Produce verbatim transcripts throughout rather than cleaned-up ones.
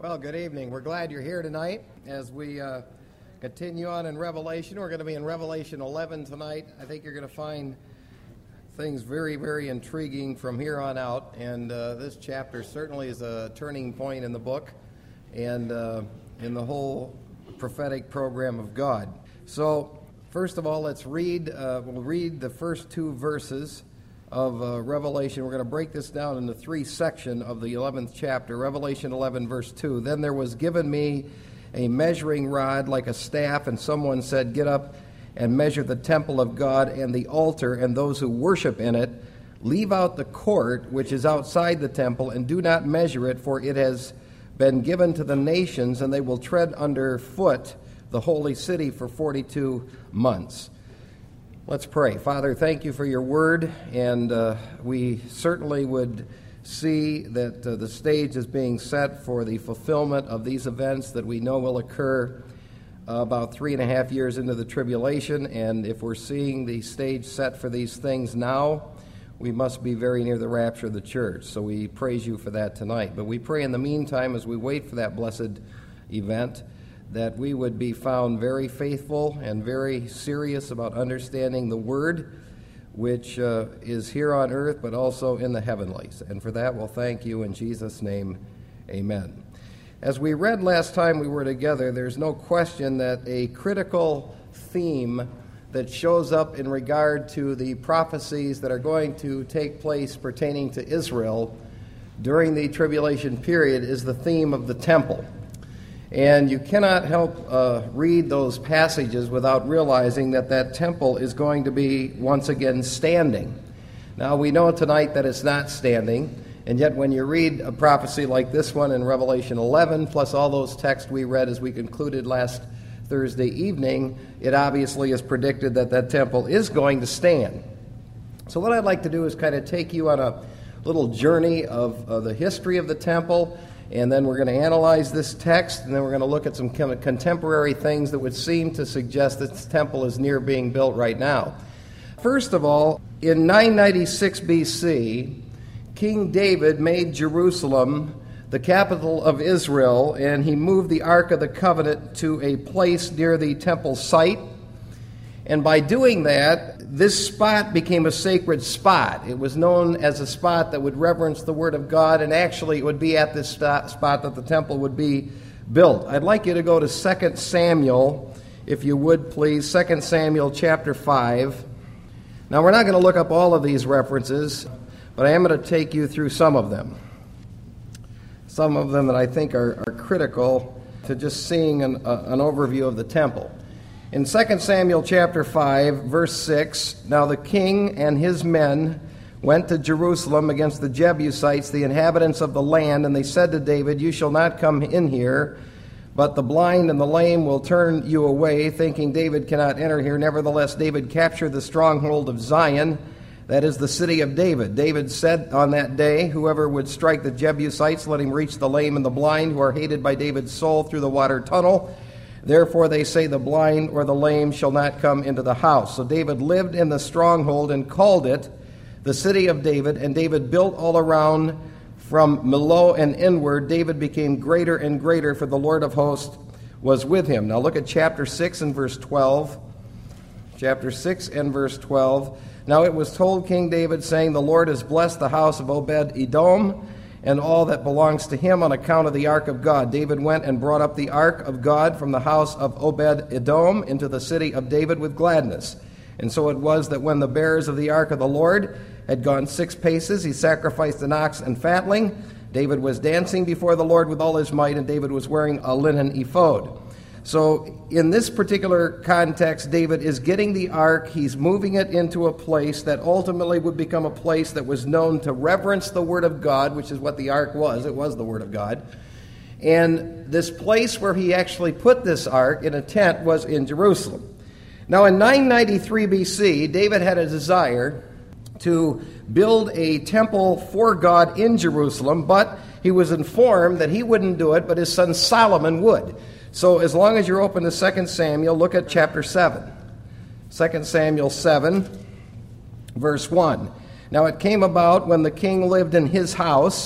Well, good evening. We're glad you're here tonight as we uh, continue on in Revelation. We're going to be in Revelation eleven tonight. I think you're going to find things very, very intriguing from here on out, and uh, this chapter certainly is a turning point in the book and uh, in the whole prophetic program of God. So, first of all, let's read, uh, we'll read the first two verses of uh, Revelation. We're going to break this down into three sections of the eleventh chapter. Revelation eleven, verse two. Then there was given me a measuring rod like a staff, and someone said, "Get up and measure the temple of God and the altar and those who worship in it. Leave out the court which is outside the temple, and do not measure it, for it has been given to the nations, and they will tread underfoot the holy city for forty-two months." Let's pray. Father, thank you for your word, and uh, we certainly would see that uh, the stage is being set for the fulfillment of these events that we know will occur uh, about three and a half years into the tribulation, and if we're seeing the stage set for these things now, we must be very near the rapture of the church. So we praise you for that tonight. But we pray in the meantime, as we wait for that blessed event, that we would be found very faithful and very serious about understanding the Word, which uh, is here on earth, but also in the heavenlies. And for that, we'll thank you in Jesus' name. Amen. As we read last time we were together, there's no question that a critical theme that shows up in regard to the prophecies that are going to take place pertaining to Israel during the tribulation period is the theme of the temple. And you cannot help uh, read those passages without realizing that that temple is going to be once again standing. Now, we know tonight that it's not standing, and yet when you read a prophecy like this one in Revelation eleven, plus all those texts we read as we concluded last Thursday evening, it obviously is predicted that that temple is going to stand. So what I'd like to do is kind of take you on a little journey of uh, the history of the temple, and then we're going to analyze this text, and then we're going to look at some contemporary things that would seem to suggest that this temple is near being built right now. First of all, in nine ninety-six B C, King David made Jerusalem the capital of Israel, and he moved the Ark of the Covenant to a place near the temple site. And by doing that, this spot became a sacred spot. It was known as a spot that would reverence the Word of God, and actually it would be at this spot that the temple would be built. I'd like you to go to Second Samuel, if you would please, Second Samuel chapter five. Now we're not going to look up all of these references, but I am going to take you through some of them. Some of them that I think are, are critical to just seeing an, uh, an overview of the temple. In Second Samuel chapter five, verse six, now the king and his men went to Jerusalem against the Jebusites, the inhabitants of the land, and they said to David, "You shall not come in here, but the blind and the lame will turn you away," thinking David cannot enter here. Nevertheless, David captured the stronghold of Zion, that is the city of David. David said on that day, "Whoever would strike the Jebusites, let him reach the lame and the blind, who are hated by David's soul, through the water tunnel. Therefore they say, the blind or the lame shall not come into the house." So David lived in the stronghold and called it the city of David, and David built all around from Millo and inward. David became greater and greater, for the Lord of hosts was with him. Now look at chapter six and verse twelve. Chapter six and verse twelve. Now it was told King David, saying, "The Lord has blessed the house of Obed-Edom and all that belongs to him on account of the ark of God." David went and brought up the ark of God from the house of Obed-Edom into the city of David with gladness. And so it was that when the bearers of the ark of the Lord had gone six paces, he sacrificed an ox and fatling. David was dancing before the Lord with all his might, and David was wearing a linen ephod. So in this particular context, David is getting the ark, he's moving it into a place that ultimately would become a place that was known to reverence the Word of God, which is what the ark was. It was the Word of God. And this place where he actually put this ark in a tent was in Jerusalem. Now in nine ninety-three B C, David had a desire to build a temple for God in Jerusalem, but he was informed that he wouldn't do it, but his son Solomon would. So as long as you're open to Second Samuel, look at chapter seven. Second Samuel seven, verse one. Now it came about when the king lived in his house,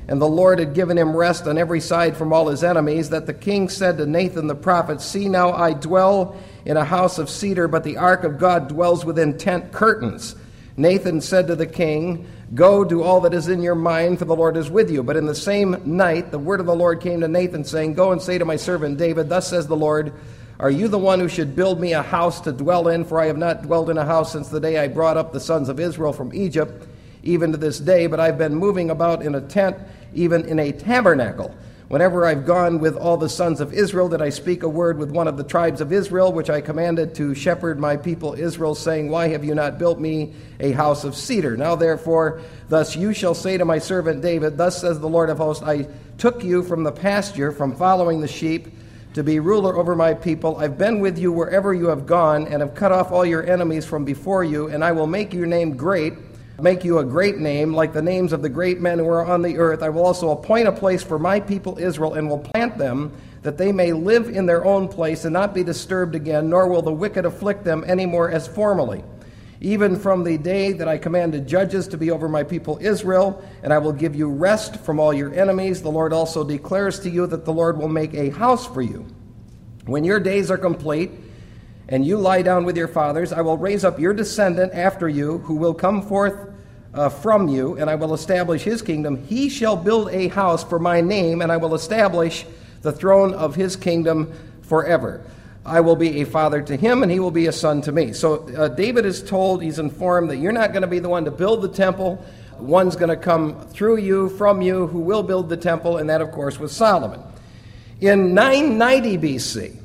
and the Lord had given him rest on every side from all his enemies, that the king said to Nathan the prophet, See now, I dwell in a house of cedar, but the ark of God dwells within tent curtains. Nathan said to the king, Go, do all that is in your mind, for the Lord is with you. But in the same night the word of the Lord came to Nathan, saying, Go and say to my servant David, Thus says the Lord, Are you the one who should build me a house to dwell in? For I have not dwelled in a house since the day I brought up the sons of Israel from Egypt, even to this day, but I've been moving about in a tent, even in a tabernacle. Whenever I've gone with all the sons of Israel, did I speak a word with one of the tribes of Israel, which I commanded to shepherd my people Israel, saying, Why have you not built me a house of cedar? Now therefore, thus you shall say to my servant David, Thus says the Lord of hosts, I took you from the pasture, from following the sheep, to be ruler over my people. I've been with you wherever you have gone, and have cut off all your enemies from before you, and I will make your name great, make you a great name, like the names of the great men who are on the earth. I will also appoint a place for my people Israel, and will plant them, that they may live in their own place and not be disturbed again, nor will the wicked afflict them any more as formerly. Even from the day that I commanded judges to be over my people Israel, and I will give you rest from all your enemies. The Lord also declares to you that the Lord will make a house for you. When your days are complete, and you lie down with your fathers, I will raise up your descendant after you, who will come forth uh, from you, and I will establish his kingdom. He shall build a house for my name, and I will establish the throne of his kingdom forever. I will be a father to him, and he will be a son to me. So uh, David is told, he's informed that you're not going to be the one to build the temple. One's going to come through you, from you, who will build the temple, and that, of course, was Solomon. In nine ninety B C,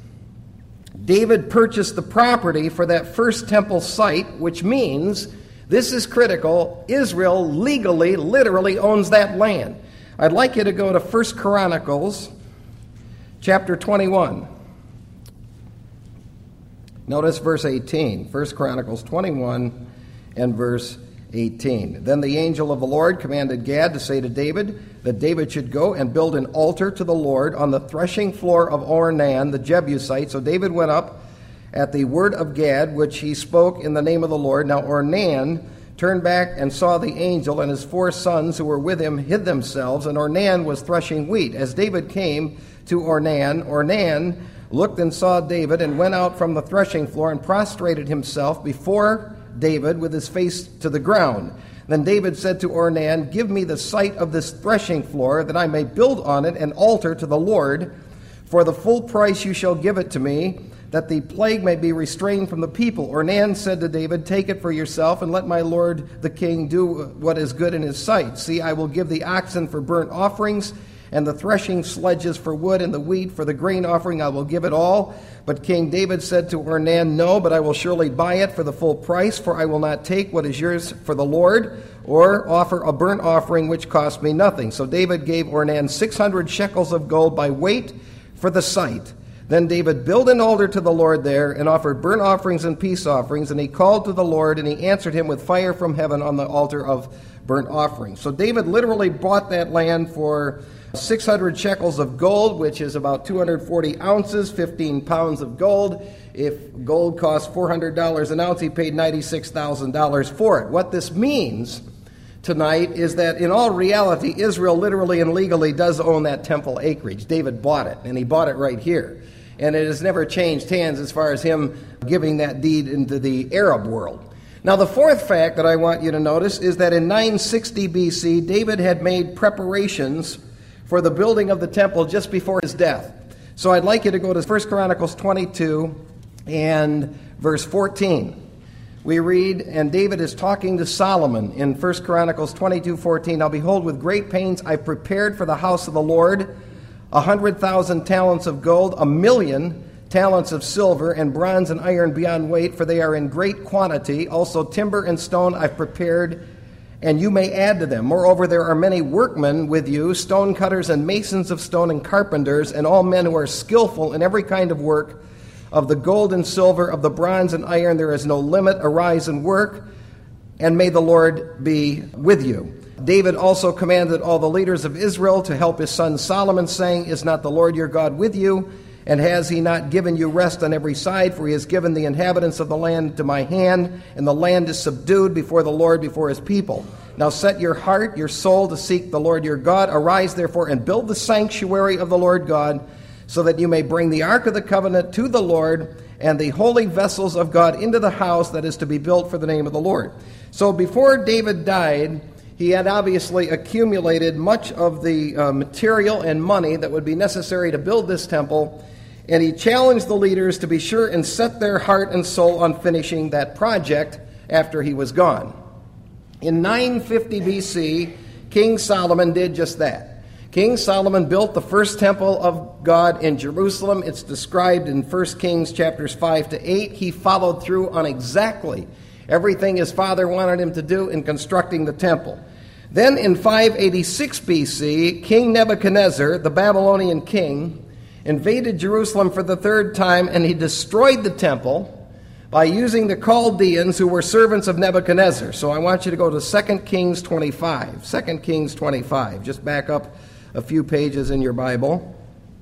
David purchased the property for that first temple site, which means, this is critical, Israel legally, literally owns that land. I'd like you to go to First Chronicles, chapter twenty-one. Notice verse eighteen. First Chronicles twenty-one and verse eighteen. Then the angel of the Lord commanded Gad to say to David that David should go and build an altar to the Lord on the threshing floor of Ornan, the Jebusite. So David went up at the word of Gad, which he spoke in the name of the Lord. Now Ornan turned back and saw the angel, and his four sons who were with him hid themselves, and Ornan was threshing wheat. As David came to Ornan, Ornan looked and saw David, and went out from the threshing floor and prostrated himself before David with his face to the ground. Then David said to Ornan, Give me the site of this threshing floor, that I may build on it an altar to the Lord. For the full price you shall give it to me, that the plague may be restrained from the people. Ornan said to David, Take it for yourself, and let my lord the king do what is good in his sight. See, I will give the oxen for burnt offerings, and the threshing sledges for wood, and the wheat for the grain offering. I will give it all. But King David said to Ornan, No, but I will surely buy it for the full price, for I will not take what is yours for the Lord, or offer a burnt offering which cost me nothing. So David gave Ornan six hundred shekels of gold by weight for the site. Then David built an altar to the Lord there, and offered burnt offerings and peace offerings, and he called to the Lord, and he answered him with fire from heaven on the altar of burnt offerings. So David literally bought that land for six hundred shekels of gold, which is about two hundred forty ounces, fifteen pounds of gold. If gold costs four hundred dollars an ounce, he paid ninety-six thousand dollars for it. What this means tonight is that in all reality, Israel literally and legally does own that temple acreage. David bought it, and he bought it right here. And it has never changed hands as far as him giving that deed into the Arab world. Now, the fourth fact that I want you to notice is that in nine sixty B C, David had made preparations for the building of the temple just before his death. So I'd like you to go to First Chronicles twenty-two and verse fourteen. We read, and David is talking to Solomon in First Chronicles twenty-two fourteen. Now behold, with great pains I prepared for the house of the Lord a hundred thousand talents of gold, a million talents of silver, and bronze and iron beyond weight, for they are in great quantity. Also timber and stone I've prepared, and you may add to them. Moreover, there are many workmen with you, stone cutters and masons of stone and carpenters, and all men who are skillful in every kind of work. Of the gold and silver, of the bronze and iron, there is no limit. Arise and work, and may the Lord be with you. David also commanded all the leaders of Israel to help his son Solomon, saying, Is not the Lord your God with you? And has he not given you rest on every side? For he has given the inhabitants of the land to my hand, and the land is subdued before the Lord, before his people. Now set your heart, your soul to seek the Lord your God. Arise, therefore, and build the sanctuary of the Lord God, so that you may bring the ark of the covenant to the Lord and the holy vessels of God into the house that is to be built for the name of the Lord. So before David died, he had obviously accumulated much of the uh, material and money that would be necessary to build this temple, and he challenged the leaders to be sure and set their heart and soul on finishing that project after he was gone. In nine fifty B C, King Solomon did just that. King Solomon built the first temple of God in Jerusalem. It's described in First Kings chapters five to eight. He followed through on exactly everything his father wanted him to do in constructing the temple. Then in five eighty-six B C, King Nebuchadnezzar, the Babylonian king, invaded Jerusalem for the third time, and he destroyed the temple by using the Chaldeans, who were servants of Nebuchadnezzar. So I want you to go to Second Kings twenty-five. Second Kings twenty-five. Just back up a few pages in your Bible.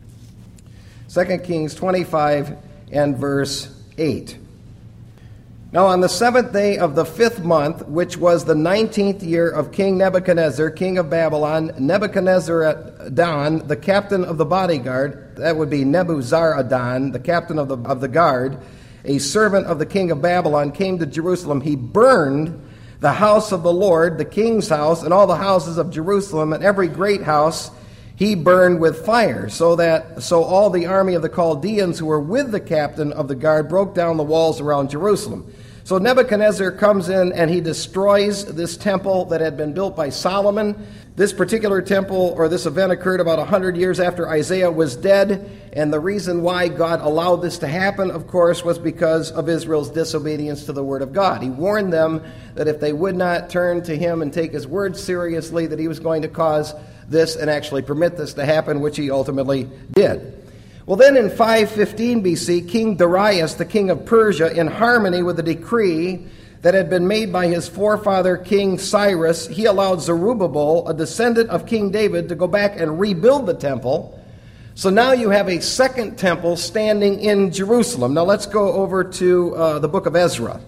Second Kings twenty-five and verse eight. Now on the seventh day of the fifth month, which was the nineteenth year of King Nebuchadnezzar, king of Babylon, Nebuchadnezzar-dan, the captain of the bodyguard, that would be Nebuzaradan, the captain of the, of the guard, a servant of the king of Babylon, came to Jerusalem. He burned the house of the Lord, the king's house, and all the houses of Jerusalem, and every great house he burned with fire, so that so all the army of the Chaldeans who were with the captain of the guard broke down the walls around Jerusalem. So Nebuchadnezzar comes in and he destroys this temple that had been built by Solomon. This particular temple, or this event, occurred about one hundred years after Isaiah was dead, and the reason why God allowed this to happen, of course, was because of Israel's disobedience to the word of God. He warned them that if they would not turn to him and take his word seriously, that he was going to cause this and actually permit this to happen, which he ultimately did. Well, then in five fifteen B C, King Darius, the king of Persia, in harmony with a decree that had been made by his forefather King Cyrus, he allowed Zerubbabel, a descendant of King David, to go back and rebuild the temple. So now you have a second temple standing in Jerusalem. Now let's go over to uh, the book of Ezra.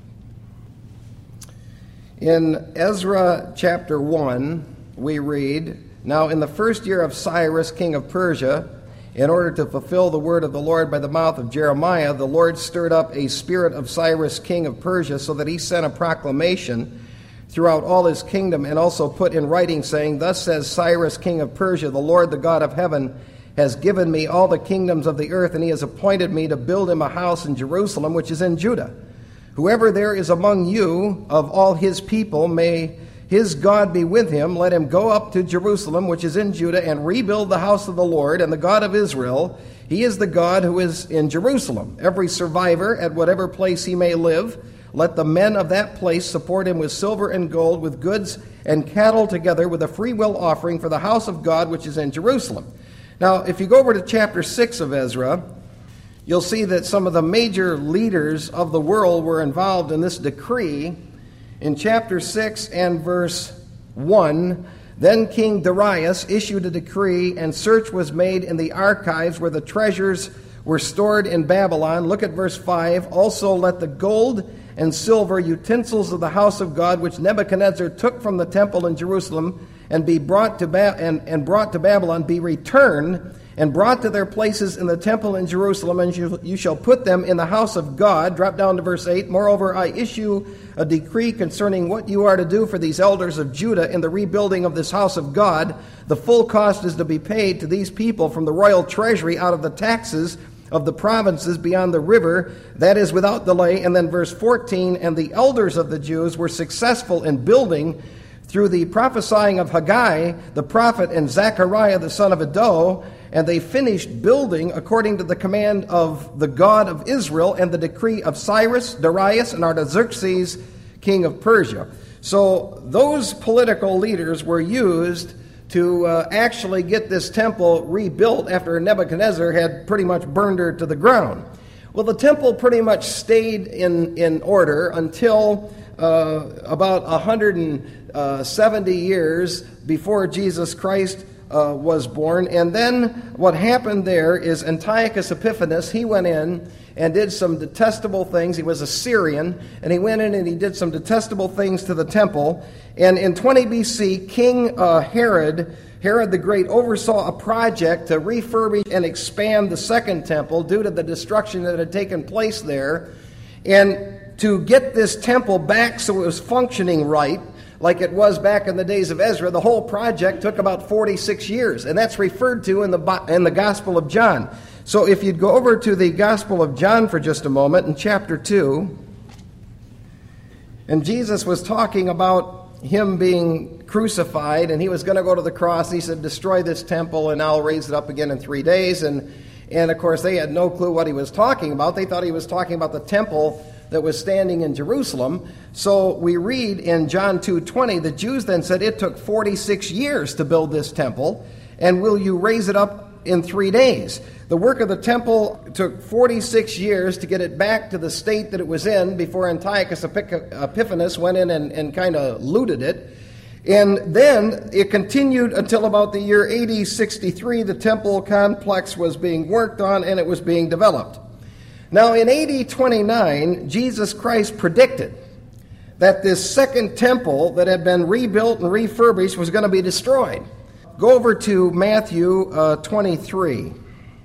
In Ezra chapter one, we read, "Now in the first year of Cyrus, king of Persia, in order to fulfill the word of the Lord by the mouth of Jeremiah, the Lord stirred up a spirit of Cyrus, king of Persia, so that he sent a proclamation throughout all his kingdom, and also put in writing, saying, Thus says Cyrus, king of Persia, the Lord, the God of heaven, has given me all the kingdoms of the earth, and he has appointed me to build him a house in Jerusalem, which is in Judah. Whoever there is among you of all his people, may his God be with him. Let him go up to Jerusalem, which is in Judah, and rebuild the house of the Lord and the God of Israel. He is the God who is in Jerusalem. Every survivor, at whatever place he may live, let the men of that place support him with silver and gold, with goods and cattle, together with a freewill offering for the house of God, which is in Jerusalem." Now, if you go over to chapter six of Ezra, you'll see that some of the major leaders of the world were involved in this decree. In chapter six and verse one, "Then King Darius issued a decree, and search was made in the archives where the treasures were stored in Babylon." Look at verse five. "Also let the gold and silver utensils of the house of God, which Nebuchadnezzar took from the temple in Jerusalem, and be brought to ba- and, and brought to Babylon, be returned and brought to their places in the temple in Jerusalem, and you, you shall put them in the house of God." Drop down to verse eight. "Moreover, I issue a decree concerning what you are to do for these elders of Judah in the rebuilding of this house of God. The full cost is to be paid to these people from the royal treasury out of the taxes of the provinces beyond the river, that is without delay." And then verse fourteen, "And the elders of the Jews were successful in building through the prophesying of Haggai the prophet and Zechariah the son of Iddo, and they finished building according to the command of the God of Israel and the decree of Cyrus, Darius, and Artaxerxes, king of Persia." So those political leaders were used to uh, actually get this temple rebuilt after Nebuchadnezzar had pretty much burned her to the ground. Well, the temple pretty much stayed in, in order until uh, about one hundred seventy years before Jesus Christ uh, was born. And then what happened there is Antiochus Epiphanes, he went in and did some detestable things. He was a Syrian, and he went in and he did some detestable things to the temple. And in twenty B C, King uh, Herod, Herod the Great, oversaw a project to refurbish and expand the second temple due to the destruction that had taken place there. And to get this temple back so it was functioning right, like it was back in the days of Ezra, the whole project took about forty-six years, and that's referred to in the in the Gospel of John. So if you'd go over to the Gospel of John for just a moment, in chapter two, and Jesus was talking about him being crucified, and he was going to go to the cross. He said, destroy this temple, and I'll raise it up again in three days. And, and of course, they had no clue what he was talking about. They thought he was talking about the temple that was standing in Jerusalem. So we read in John two twenty, the Jews then said, it took forty-six years to build this temple, and will you raise it up in three days? The work of the temple took forty-six years to get it back to the state that it was in before Antiochus Epiphanes went in and, and kind of looted it. And then it continued until about the year A D sixty-three. The temple complex was being worked on and it was being developed. Now, in A D twenty-nine, Jesus Christ predicted that this second temple that had been rebuilt and refurbished was going to be destroyed. Go over to Matthew uh, twenty-three.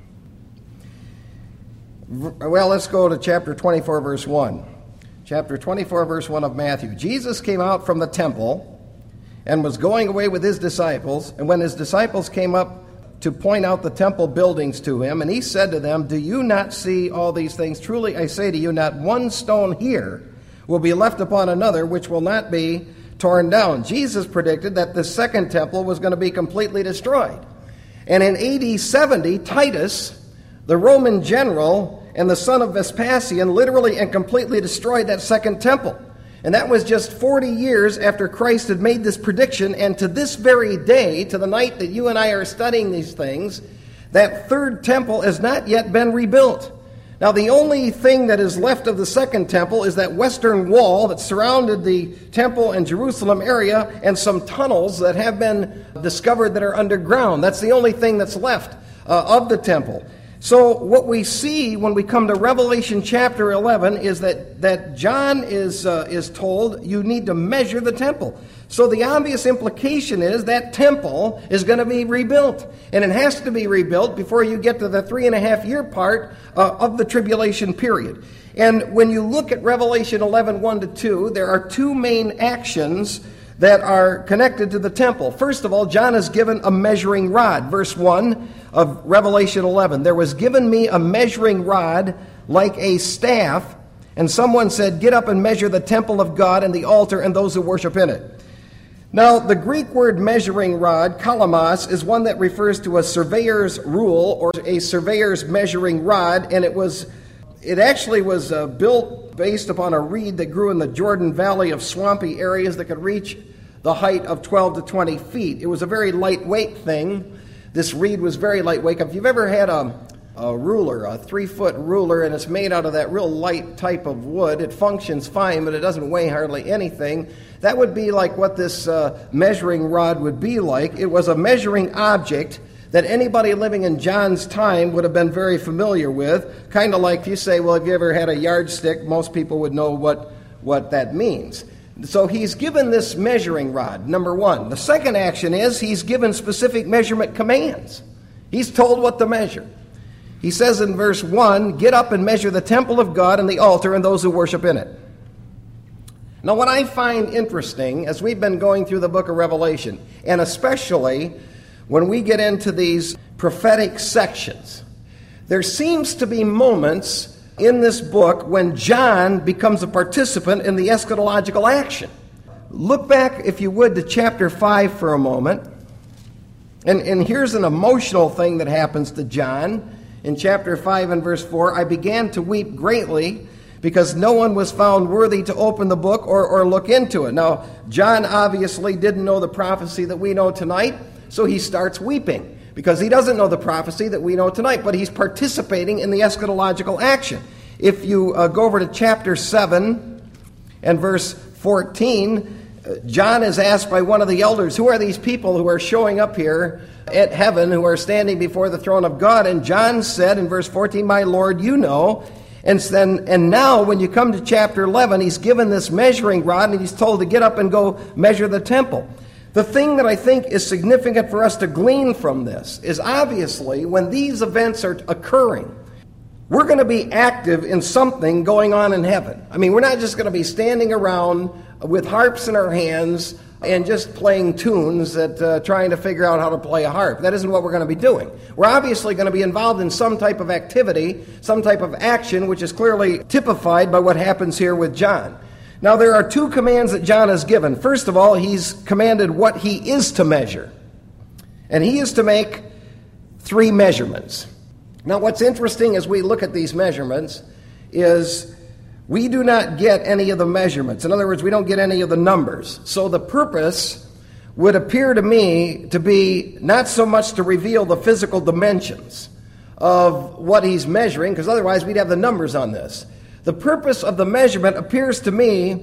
Well, let's go to chapter twenty-four, verse one. Chapter twenty-four, verse one of Matthew. Jesus came out from the temple and was going away with his disciples. And when his disciples came up to point out the temple buildings to him, and he said to them, do you not see all these things? Truly I say to you, not one stone here will be left upon another which will not be torn down. Jesus predicted that the second temple was going to be completely destroyed. And in A D seventy, Titus, the Roman general and the son of Vespasian, literally and completely destroyed that second temple. And that was just forty years after Christ had made this prediction. And to this very day, to the night that you and I are studying these things, that third temple has not yet been rebuilt. Now, the only thing that is left of the second temple is that western wall that surrounded the temple and Jerusalem area, and some tunnels that have been discovered that are underground. That's the only thing that's left uh, of the temple. So what we see when we come to Revelation chapter eleven is that, that John is, uh, is told you need to measure the temple. So the obvious implication is that temple is going to be rebuilt. And it has to be rebuilt before you get to the three and a half year part uh, of the tribulation period. And when you look at Revelation eleven, one to two, there are two main actions that are connected to the temple. First of all, John is given a measuring rod. Verse one of Revelation eleven, there was given me a measuring rod like a staff, and someone said, get up and measure the temple of God and the altar and those who worship in it. Now, the Greek word measuring rod, kalamos, is one that refers to a surveyor's rule or a surveyor's measuring rod, and it was it actually was uh, built based upon a reed that grew in the Jordan Valley of swampy areas that could reach the height of twelve to twenty feet. It was a very lightweight thing. This reed was very lightweight. If you've ever had a, a ruler, a three-foot ruler, and it's made out of that real light type of wood, it functions fine, but it doesn't weigh hardly anything. That would be like what this uh, measuring rod would be like. It was a measuring object that anybody living in John's time would have been very familiar with. Kind of like if you say, well, have you ever had a yardstick? Most people would know what, what that means. So he's given this measuring rod, number one. The second action is he's given specific measurement commands. He's told what to measure. He says in verse one, get up and measure the temple of God and the altar and those who worship in it. Now, what I find interesting as we've been going through the book of Revelation, and especially when we get into these prophetic sections, there seems to be moments in this book when John becomes a participant in the eschatological action. Look back, if you would, to chapter five for a moment. And, and here's an emotional thing that happens to John. In chapter five and verse four, I began to weep greatly because no one was found worthy to open the book or, or look into it. Now, John obviously didn't know the prophecy that we know tonight, so he starts weeping because he doesn't know the prophecy that we know tonight, but he's participating in the eschatological action. If you uh, go over to chapter seven and verse fourteen, John is asked by one of the elders, who are these people who are showing up here at heaven, who are standing before the throne of God? And John said in verse fourteen, my Lord, you know. And then, and now when you come to chapter eleven, he's given this measuring rod and he's told to get up and go measure the temple. The thing that I think is significant for us to glean from this is obviously when these events are occurring, we're going to be active in something going on in heaven. I mean, we're not just going to be standing around with harps in our hands and just playing tunes that uh, trying to figure out how to play a harp. That isn't what we're going to be doing. We're obviously going to be involved in some type of activity, some type of action, which is clearly typified by what happens here with John. Now, there are two commands that John has given. First of all, he's commanded what he is to measure. And he is to make three measurements. Now, what's interesting as we look at these measurements is we do not get any of the measurements. In other words, we don't get any of the numbers. So the purpose would appear to me to be not so much to reveal the physical dimensions of what he's measuring, because otherwise we'd have the numbers on this. The purpose of the measurement appears to me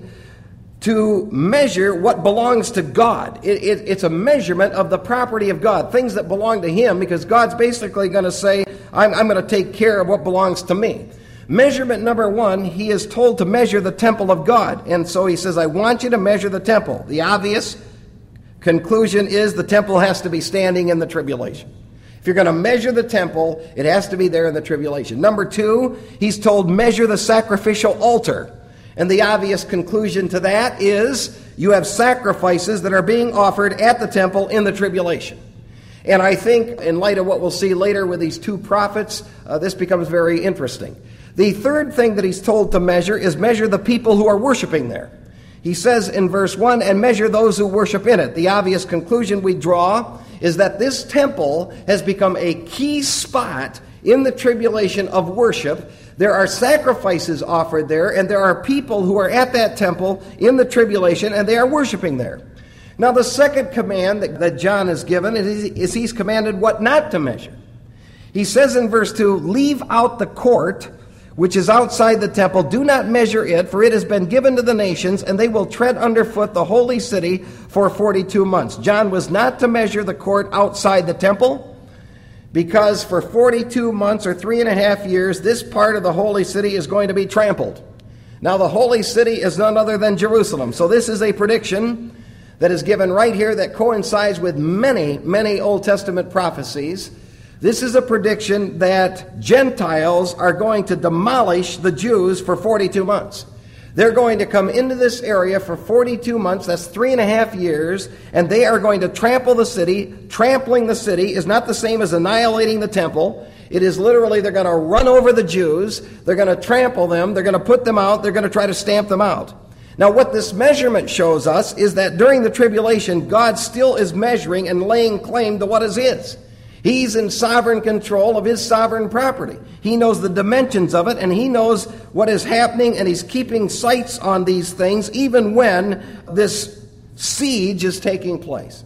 to measure what belongs to God. It, it, it's a measurement of the property of God, things that belong to him, because God's basically going to say, I'm, I'm going to take care of what belongs to me. Measurement number one, he is told to measure the temple of God. And so he says, I want you to measure the temple. The obvious conclusion is the temple has to be standing in the tribulation. If you're going to measure the temple, it has to be there in the tribulation. Number two, he's told measure the sacrificial altar. And the obvious conclusion to that is you have sacrifices that are being offered at the temple in the tribulation. And I think in light of what we'll see later with these two prophets, uh, this becomes very interesting. The third thing that he's told to measure is measure the people who are worshiping there. He says in verse one, and measure those who worship in it. The obvious conclusion we draw is that this temple has become a key spot in the tribulation of worship. There are sacrifices offered there, and there are people who are at that temple in the tribulation, and they are worshiping there. Now, the second command that, that John has given is, is he's commanded what not to measure. He says in verse two, leave out the court which is outside the temple. Do not measure it, for it has been given to the nations, and they will tread underfoot the holy city for forty-two months. John was not to measure the court outside the temple, because for forty-two months or three and a half years, this part of the holy city is going to be trampled. Now, the holy city is none other than Jerusalem. So this is a prediction that is given right here that coincides with many, many Old Testament prophecies. This is a prediction that Gentiles are going to demolish the Jews for forty-two months. They're going to come into this area for forty-two months, that's three and a half years, and they are going to trample the city. Trampling the city is not the same as annihilating the temple. It is literally they're going to run over the Jews, they're going to trample them, they're going to put them out, they're going to try to stamp them out. Now, what this measurement shows us is that during the tribulation, God still is measuring and laying claim to what is his. He's in sovereign control of his sovereign property. He knows the dimensions of it, and he knows what is happening, and he's keeping sights on these things even when this siege is taking place.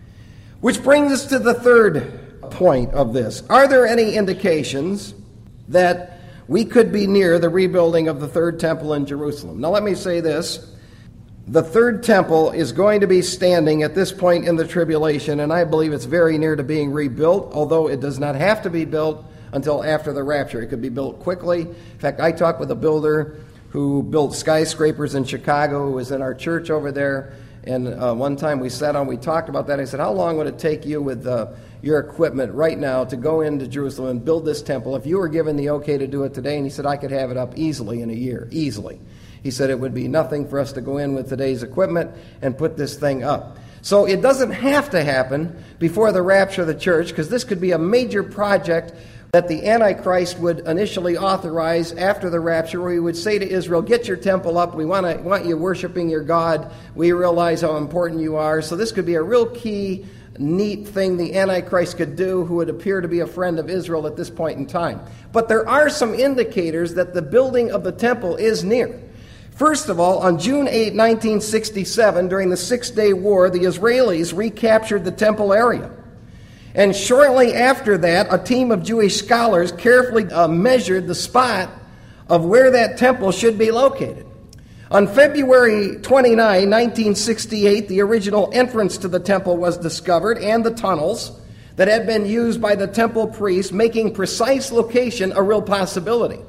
Which brings us to the third point of this. Are there any indications that we could be near the rebuilding of the third temple in Jerusalem? Now let me say this. The third temple is going to be standing at this point in the tribulation, and I believe it's very near to being rebuilt, although it does not have to be built until after the rapture. It could be built quickly. In fact, I talked with a builder who built skyscrapers in Chicago, who was in our church over there, and uh, one time we sat on, we talked about that. I said, how long would it take you with uh, your equipment right now to go into Jerusalem and build this temple if you were given the okay to do it today? And he said, I could have it up easily in a year, easily. He said it would be nothing for us to go in with today's equipment and put this thing up. So it doesn't have to happen before the rapture of the church, because this could be a major project that the Antichrist would initially authorize after the rapture, where he would say to Israel, get your temple up, we want to want you worshiping your God, we realize how important you are. So this could be a real key, neat thing the Antichrist could do, who would appear to be a friend of Israel at this point in time. But there are some indicators that the building of the temple is near. First of all, on June eighth, nineteen sixty-seven, during the Six-Day War, the Israelis recaptured the temple area. And shortly after that, a team of Jewish scholars carefully uh, measured the spot of where that temple should be located. On February twenty-ninth, nineteen sixty-eight, the original entrance to the temple was discovered and the tunnels that had been used by the temple priests, making precise location a real possibility.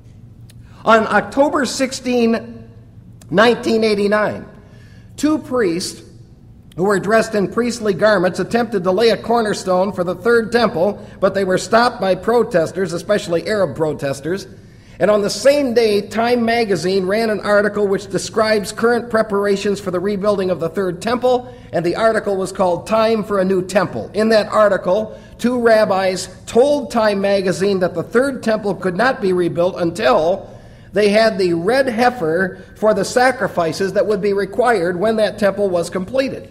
On October sixteenth, nineteen eighty-nine, two priests who were dressed in priestly garments attempted to lay a cornerstone for the third temple, but they were stopped by protesters, especially Arab protesters. And on the same day, Time magazine ran an article which describes current preparations for the rebuilding of the third temple, and the article was called Time for a New Temple. In that article, two rabbis told Time magazine that the third temple could not be rebuilt until they had the red heifer for the sacrifices that would be required when that temple was completed.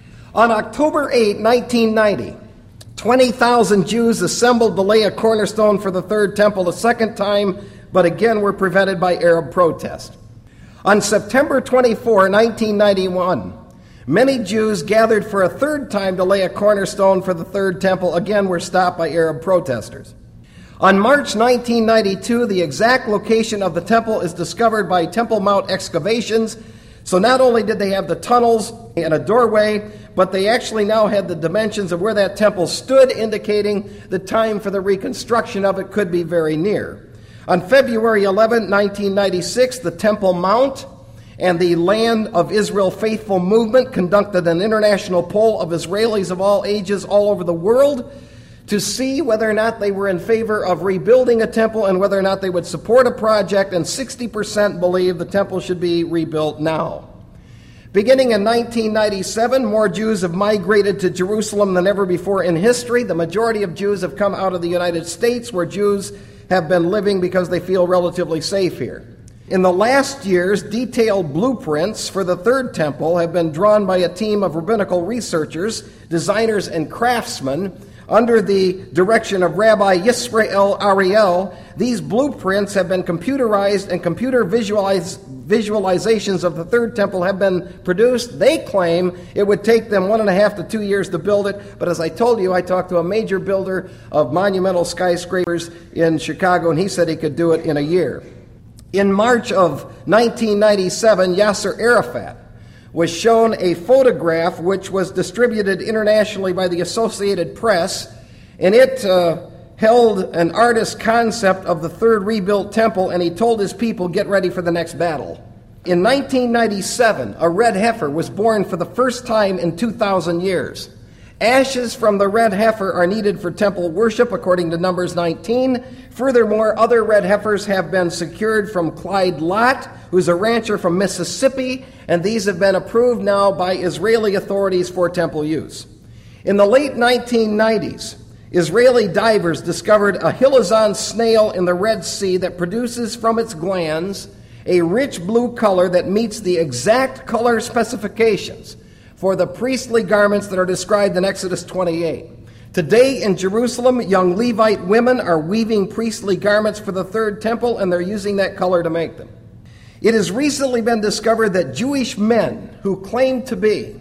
On October eighth, nineteen ninety, twenty thousand Jews assembled to lay a cornerstone for the third temple a second time, but again were prevented by Arab protest. On September twenty-fourth, nineteen ninety-one, many Jews gathered for a third time to lay a cornerstone for the third temple, again were stopped by Arab protesters. On March nineteen ninety-two, the exact location of the temple is discovered by Temple Mount excavations. So not only did they have the tunnels and a doorway, but they actually now had the dimensions of where that temple stood, indicating the time for the reconstruction of it could be very near. On February eleventh, nineteen ninety-six, the Temple Mount and the Land of Israel Faithful Movement conducted an international poll of Israelis of all ages all over the world to see whether or not they were in favor of rebuilding a temple and whether or not they would support a project, and sixty percent believe the temple should be rebuilt now. Beginning in nineteen ninety-seven, more Jews have migrated to Jerusalem than ever before in history. The majority of Jews have come out of the United States, where Jews have been living because they feel relatively safe here. In the last years, detailed blueprints for the third temple have been drawn by a team of rabbinical researchers, designers, and craftsmen under the direction of Rabbi Yisrael Ariel. These blueprints have been computerized, and computer visualize, visualizations of the third temple have been produced. They claim it would take them one and a half to two years to build it, but as I told you, I talked to a major builder of monumental skyscrapers in Chicago, and he said he could do it in a year. In March of nineteen ninety-seven, Yasser Arafat was shown a photograph which was distributed internationally by the Associated Press, and it uh, held an artist's concept of the third rebuilt temple, and he told his people, get ready for the next battle. In nineteen ninety-seven, a red heifer was born for the first time in two thousand years. Ashes from the red heifer are needed for temple worship, according to Numbers nineteen. Furthermore, other red heifers have been secured from Clyde Lott, who's a rancher from Mississippi, and these have been approved now by Israeli authorities for temple use. In the late nineteen nineties, Israeli divers discovered a Hilazon snail in the Red Sea that produces from its glands a rich blue color that meets the exact color specifications for the priestly garments that are described in Exodus twenty-eight. Today in Jerusalem, young Levite women are weaving priestly garments for the third temple, and they're using that color to make them. It has recently been discovered that Jewish men who claim to be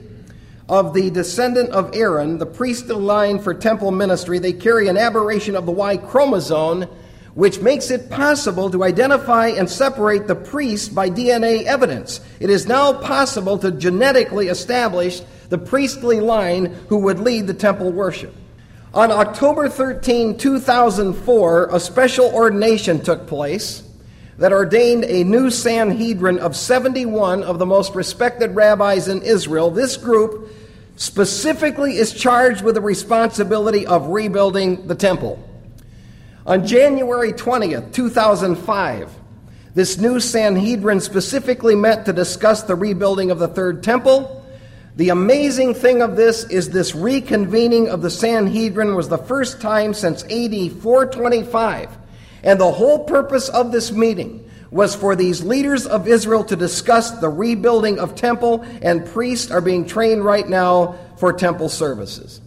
of the descendant of Aaron, the priestly line for temple ministry, they carry an aberration of the Y chromosome, which makes it possible to identify and separate the priest by D N A evidence. It is now possible to genetically establish the priestly line who would lead the temple worship. On October thirteenth, two thousand four, a special ordination took place that ordained a new Sanhedrin of seventy-one of the most respected rabbis in Israel. This group specifically is charged with the responsibility of rebuilding the temple. On January twentieth, two thousand five, this new Sanhedrin specifically met to discuss the rebuilding of the third temple. The amazing thing of this is this reconvening of the Sanhedrin was the first time since A D four twenty-five, and the whole purpose of this meeting was for these leaders of Israel to discuss the rebuilding of temple, and priests are being trained right now for temple services.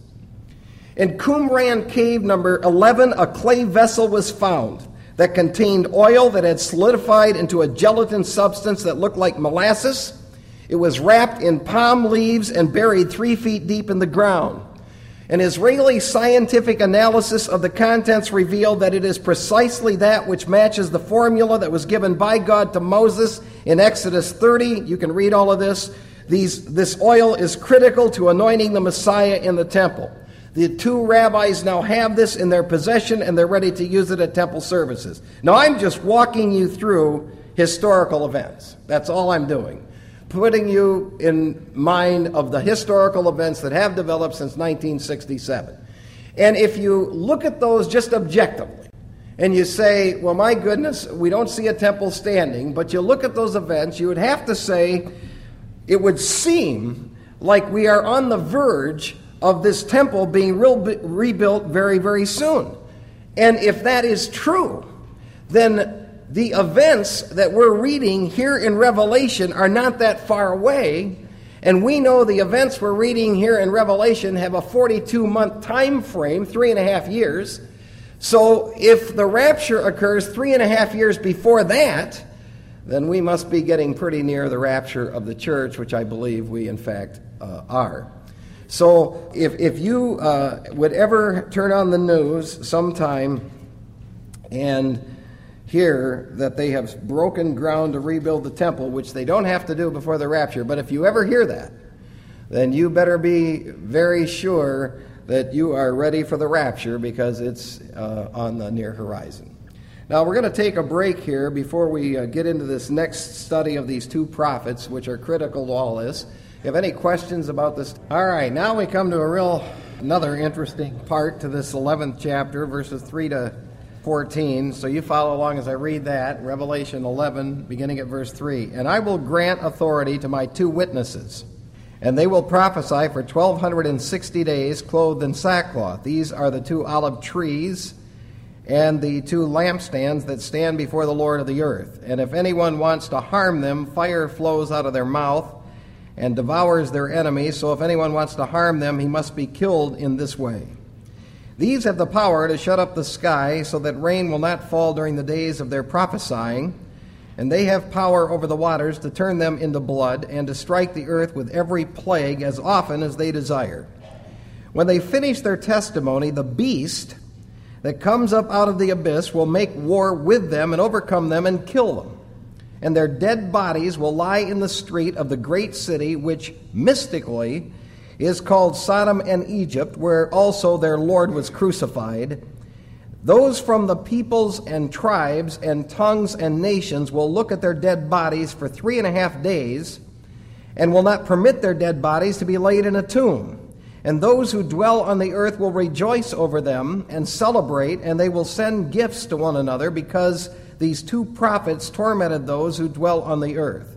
In Qumran cave number eleven, a clay vessel was found that contained oil that had solidified into a gelatin substance that looked like molasses. It was wrapped in palm leaves and buried three feet deep in the ground. An Israeli scientific analysis of the contents revealed that it is precisely that which matches the formula that was given by God to Moses in Exodus thirty. You can read all of this. These, this oil is critical to anointing the Messiah in the temple. The two rabbis now have this in their possession, and they're ready to use it at temple services. Now, I'm just walking you through historical events. That's all I'm doing. Putting you in mind of the historical events that have developed since nineteen sixty-seven. And if you look at those just objectively, and you say, well, my goodness, we don't see a temple standing, but you look at those events, you would have to say, it would seem like we are on the verge of this temple being re- rebuilt very, very soon. And if that is true, then the events that we're reading here in Revelation are not that far away, and we know the events we're reading here in Revelation have a forty-two month time frame, three and a half years. So if the rapture occurs three and a half years before that, then we must be getting pretty near the rapture of the church, which I believe we in fact uh, are. So if, if you uh, would ever turn on the news sometime and hear that they have broken ground to rebuild the temple, which they don't have to do before the rapture, but if you ever hear that, then you better be very sure that you are ready for the rapture, because it's uh, on the near horizon. Now, we're going to take a break here before we uh, get into this next study of these two prophets, which are critical to all this. If you have any questions about this? All right, now we come to a real, another interesting part to this eleventh chapter, verses three to fourteen. So you follow along as I read that. Revelation eleven, beginning at verse three. And I will grant authority to my two witnesses, and they will prophesy for twelve sixty days, clothed in sackcloth. These are the two olive trees and the two lampstands that stand before the Lord of the earth. And if anyone wants to harm them, fire flows out of their mouth and devours their enemies. So if anyone wants to harm them, he must be killed in this way. These have the power to shut up the sky so that rain will not fall during the days of their prophesying, and they have power over the waters to turn them into blood and to strike the earth with every plague as often as they desire. When they finish their testimony, the beast that comes up out of the abyss will make war with them and overcome them and kill them. And their dead bodies will lie in the street of the great city, which mystically is called Sodom and Egypt, where also their Lord was crucified. Those from the peoples and tribes and tongues and nations will look at their dead bodies for three and a half days and will not permit their dead bodies to be laid in a tomb. And those who dwell on the earth will rejoice over them and celebrate, and they will send gifts to one another, because these two prophets tormented those who dwell on the earth.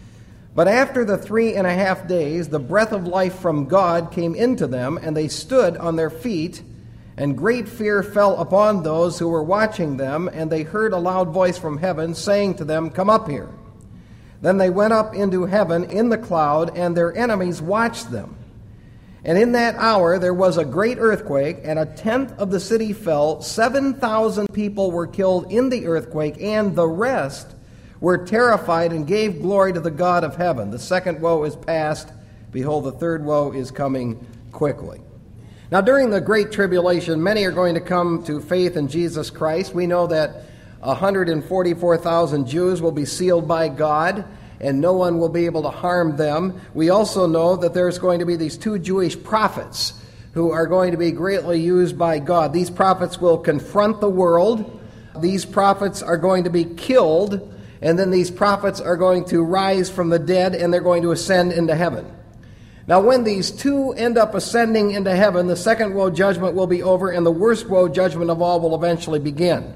But after the three and a half days, the breath of life from God came into them, and they stood on their feet, and great fear fell upon those who were watching them, and they heard a loud voice from heaven saying to them, "Come up here." Then they went up into heaven in the cloud, and their enemies watched them. And in that hour there was a great earthquake, and a tenth of the city fell. Seven thousand people were killed in the earthquake, and the rest were terrified and gave glory to the God of heaven. The second woe is past. Behold, the third woe is coming quickly. Now, during the Great Tribulation, many are going to come to faith in Jesus Christ. We know that one hundred forty-four thousand Jews will be sealed by God, and no one will be able to harm them. We also know that there's going to be these two Jewish prophets who are going to be greatly used by God. These prophets will confront the world. These prophets are going to be killed, and then these prophets are going to rise from the dead, and they're going to ascend into heaven. Now, when these two end up ascending into heaven, the second woe judgment will be over, and the worst woe judgment of all will eventually begin.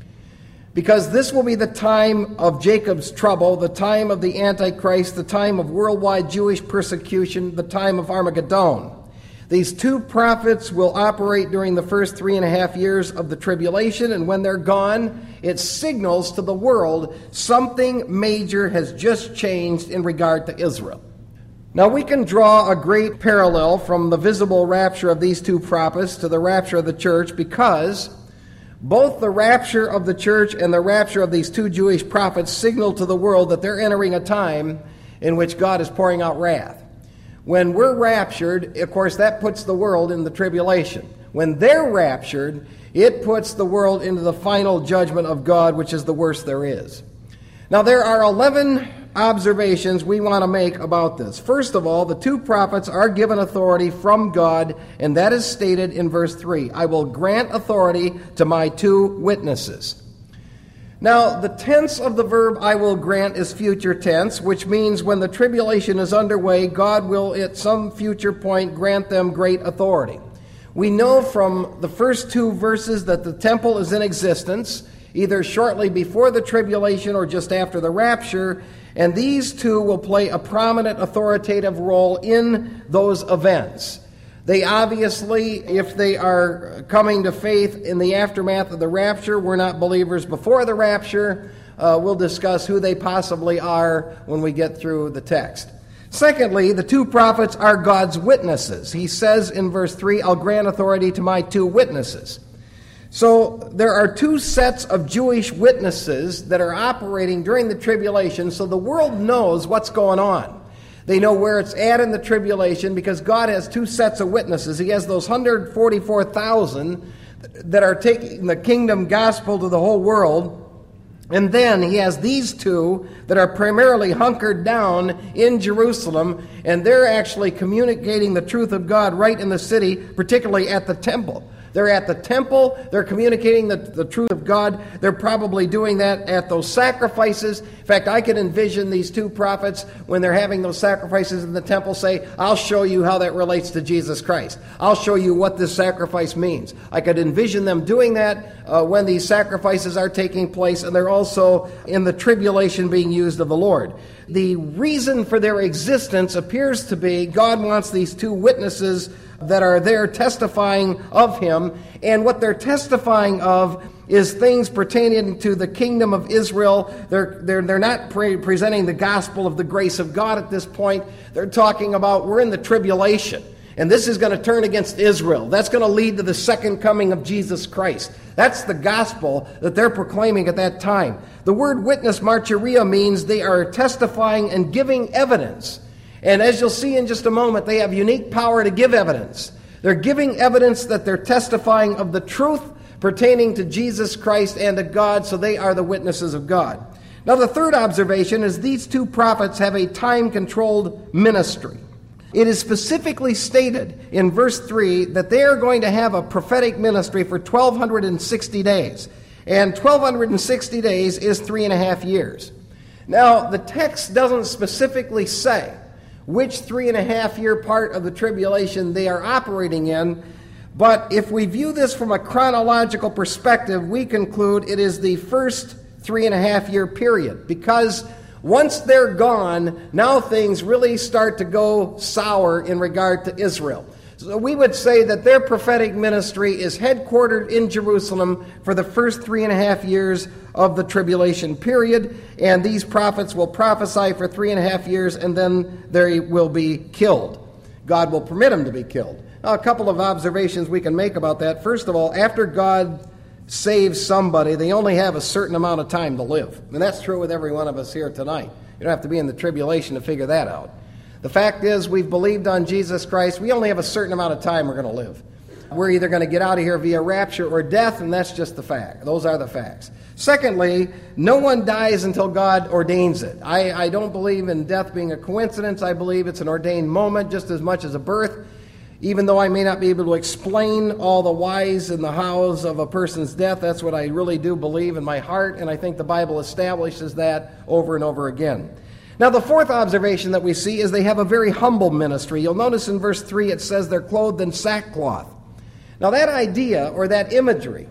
Because this will be the time of Jacob's trouble, the time of the Antichrist, the time of worldwide Jewish persecution, the time of Armageddon. These two prophets will operate during the first three and a half years of the tribulation, and when they're gone, it signals to the world something major has just changed in regard to Israel. Now, we can draw a great parallel from the visible rapture of these two prophets to the rapture of the church, because both the rapture of the church and the rapture of these two Jewish prophets signal to the world that they're entering a time in which God is pouring out wrath. When we're raptured, of course, that puts the world in the tribulation. When they're raptured, it puts the world into the final judgment of God, which is the worst there is. Now, there are eleven observations we want to make about this. First of all, the two prophets are given authority from God, and that is stated in verse three. I will grant authority to my two witnesses. Now, the tense of the verb I will grant is future tense, which means when the tribulation is underway, God will at some future point grant them great authority. We know from the first two verses that the temple is in existence, either shortly before the tribulation or just after the rapture, and these two will play a prominent authoritative role in those events. They obviously, if they are coming to faith in the aftermath of the rapture, were not believers before the rapture. Uh, we'll discuss who they possibly are when we get through the text. Secondly, the two prophets are God's witnesses. He says in verse three, I'll grant authority to my two witnesses. So there are two sets of Jewish witnesses that are operating during the tribulation, so the world knows what's going on. They know where it's at in the tribulation because God has two sets of witnesses. He has those one hundred forty-four thousand that are taking the kingdom gospel to the whole world. And then he has these two that are primarily hunkered down in Jerusalem, and they're actually communicating the truth of God right in the city, particularly at the temple. They're at the temple. They're communicating the, the truth of God. They're probably doing that at those sacrifices. In fact, I can envision these two prophets, when they're having those sacrifices in the temple, say, I'll show you how that relates to Jesus Christ. I'll show you what this sacrifice means. I could envision them doing that uh, when these sacrifices are taking place, and they're also in the tribulation being used of the Lord. The reason for their existence appears to be God wants these two witnesses that are there testifying of him, and what they're testifying of is things pertaining to the kingdom of Israel. They're, they're, they're not pre- presenting the gospel of the grace of God at this point. They're talking about we're in the tribulation, and this is going to turn against Israel. That's going to lead to the second coming of Jesus Christ. That's the gospel that they're proclaiming at that time. The word witness, martyria, means they are testifying and giving evidence. And as you'll see in just a moment, they have unique power to give evidence. They're giving evidence that they're testifying of the truth pertaining to Jesus Christ and to God, so they are the witnesses of God. Now, the third observation is these two prophets have a time-controlled ministry. It is specifically stated in verse three that they are going to have a prophetic ministry for twelve sixty days. And twelve sixty days is three and a half years. Now, the text doesn't specifically say which three and a half year part of the tribulation they are operating in, but if we view this from a chronological perspective, we conclude it is the first three and a half year period, because once they're gone, now things really start to go sour in regard to Israel. So we would say that their prophetic ministry is headquartered in Jerusalem for the first three and a half years of the tribulation period, and these prophets will prophesy for three and a half years, and then they will be killed. God will permit them to be killed. Now, a couple of observations we can make about that. First of all, after God saves somebody, they only have a certain amount of time to live. And that's true with every one of us here tonight. You don't have to be in the tribulation to figure that out. The fact is, we've believed on Jesus Christ. We only have a certain amount of time we're going to live. We're either going to get out of here via rapture or death, and that's just the fact. Those are the facts. Secondly, no one dies until God ordains it. I, I don't believe in death being a coincidence. I believe it's an ordained moment just as much as a birth. Even though I may not be able to explain all the whys and the hows of a person's death, that's what I really do believe in my heart, and I think the Bible establishes that over and over again. Now, the fourth observation that we see is they have a very humble ministry. You'll notice in verse three it says they're clothed in sackcloth. Now, that idea or that imagery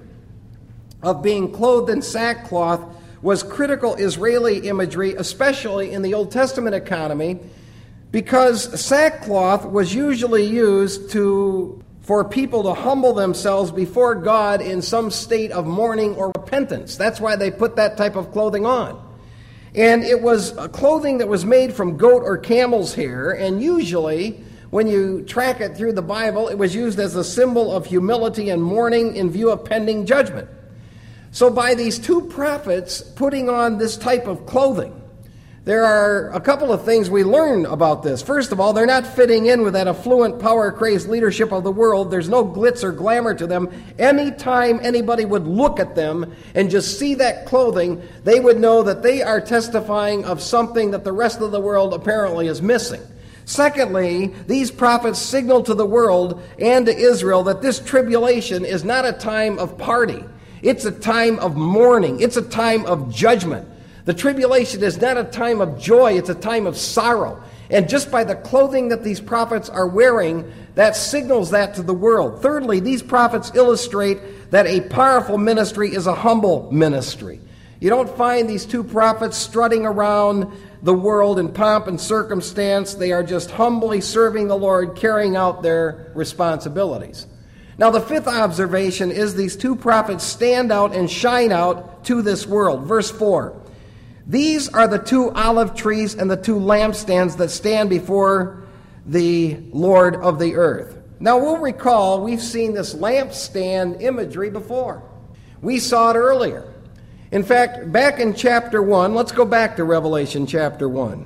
of being clothed in sackcloth was critical Israeli imagery, especially in the Old Testament economy, because sackcloth was usually used to for people to humble themselves before God in some state of mourning or repentance. That's why they put that type of clothing on. And it was a clothing that was made from goat or camel's hair, and usually, when you track it through the Bible, it was used as a symbol of humility and mourning in view of pending judgment. So by these two prophets putting on this type of clothing, There are a couple of things we learn about this. First of all, they're not fitting in with that affluent, power-crazed leadership of the world. There's no glitz or glamour to them. Anytime anybody would look at them and just see that clothing, they would know that they are testifying of something that the rest of the world apparently is missing. Secondly, these prophets signal to the world and to Israel that this tribulation is not a time of party. It's a time of mourning. It's a time of judgment. The tribulation is not a time of joy, it's a time of sorrow. And just by the clothing that these prophets are wearing, that signals that to the world. Thirdly, these prophets illustrate that a powerful ministry is a humble ministry. You don't find these two prophets strutting around the world in pomp and circumstance. They are just humbly serving the Lord, carrying out their responsibilities. Now, the fifth observation is these two prophets stand out and shine out to this world. Verse four. These are the two olive trees and the two lampstands that stand before the Lord of the earth. Now, we'll recall we've seen this lampstand imagery before. We saw it earlier. In fact, back in chapter one, let's go back to Revelation chapter one.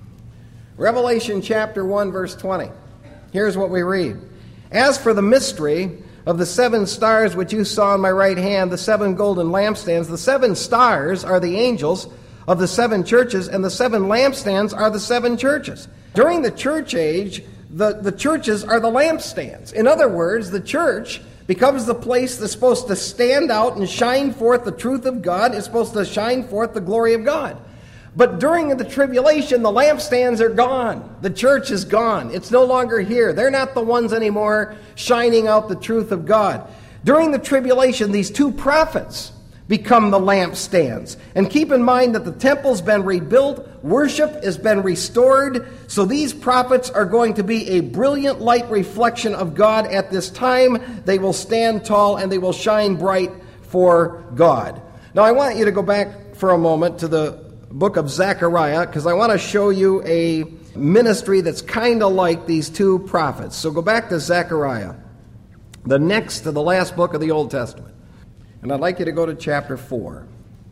Revelation chapter one, verse twenty. Here's what we read. As for the mystery of the seven stars which you saw in my right hand, the seven golden lampstands, the seven stars are the angels of the seven churches, and the seven lampstands are the seven churches. During the church age, the, the churches are the lampstands. In other words, the church becomes the place that's supposed to stand out and shine forth the truth of God. It's supposed to shine forth the glory of God. But during the tribulation, the lampstands are gone. The church is gone. It's no longer here. They're not the ones anymore shining out the truth of God. During the tribulation, these two prophets become the lampstands. And keep in mind that the temple's been rebuilt, worship has been restored, so these prophets are going to be a brilliant light reflection of God at this time. They will stand tall and they will shine bright for God. Now I want you to go back for a moment to the book of Zechariah, because I want to show you a ministry that's kind of like these two prophets. So go back to Zechariah, the next to the last book of the Old Testament. And I'd like you to go to chapter four,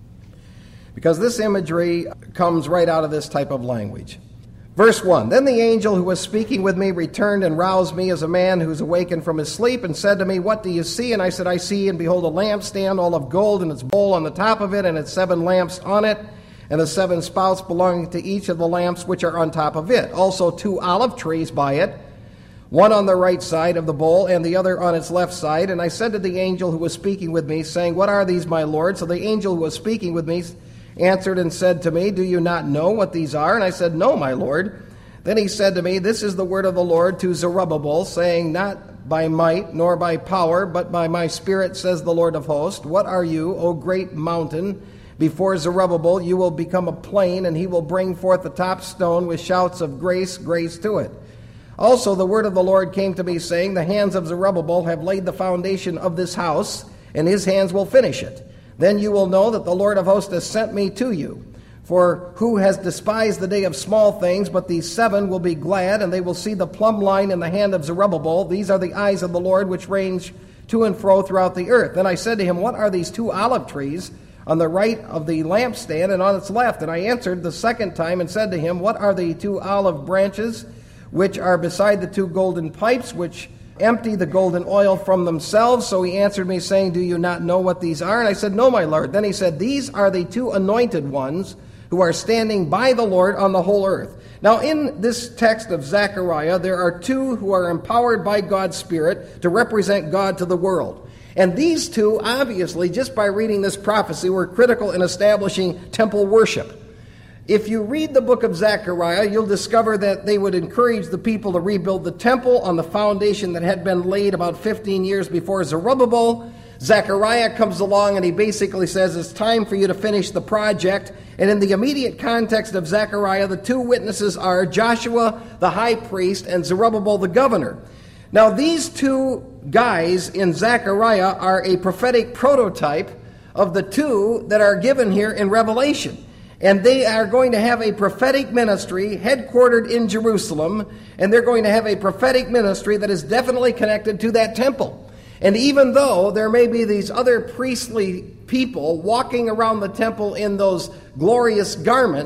because this imagery comes right out of this type of language. Verse one, Then the angel who was speaking with me returned and roused me as a man who's awakened from his sleep, and said to me, What do you see? And I said, I see, and behold, a lampstand, all of gold, and its bowl on the top of it, and its seven lamps on it, and the seven spouts belonging to each of the lamps which are on top of it. Also two olive trees by it, one on the right side of the bowl, and the other on its left side. And I said to the angel who was speaking with me, saying, What are these, my Lord? So the angel who was speaking with me answered and said to me, Do you not know what these are? And I said, No, my Lord. Then he said to me, This is the word of the Lord to Zerubbabel, saying, Not by might nor by power, but by my spirit, says the Lord of hosts. What are you, O great mountain? Before Zerubbabel you will become a plain, and he will bring forth the top stone with shouts of grace, grace to it. Also the word of the Lord came to me, saying, The hands of Zerubbabel have laid the foundation of this house, and his hands will finish it. Then you will know that the Lord of hosts has sent me to you. For who has despised the day of small things, but these seven will be glad, and they will see the plumb line in the hand of Zerubbabel. These are the eyes of the Lord, which range to and fro throughout the earth. Then I said to him, What are these two olive trees on the right of the lampstand and on its left? And I answered the second time and said to him, What are the two olive branches which are beside the two golden pipes, which empty the golden oil from themselves? So he answered me, saying, Do you not know what these are? And I said, No, my Lord. Then he said, These are the two anointed ones who are standing by the Lord on the whole earth. Now, in this text of Zechariah, there are two who are empowered by God's Spirit to represent God to the world. And these two, obviously, just by reading this prophecy, were critical in establishing temple worship. If you read the book of Zechariah, you'll discover that they would encourage the people to rebuild the temple on the foundation that had been laid about fifteen years before Zerubbabel. Zechariah comes along and he basically says, It's time for you to finish the project. And in the immediate context of Zechariah, the two witnesses are Joshua, the high priest, and Zerubbabel, the governor. Now, these two guys in Zechariah are a prophetic prototype of the two that are given here in Revelation. And they are going to have a prophetic ministry headquartered in Jerusalem, and they're going to have a prophetic ministry that is definitely connected to that temple. And even though there may be these other priestly people walking around the temple in those glorious garments,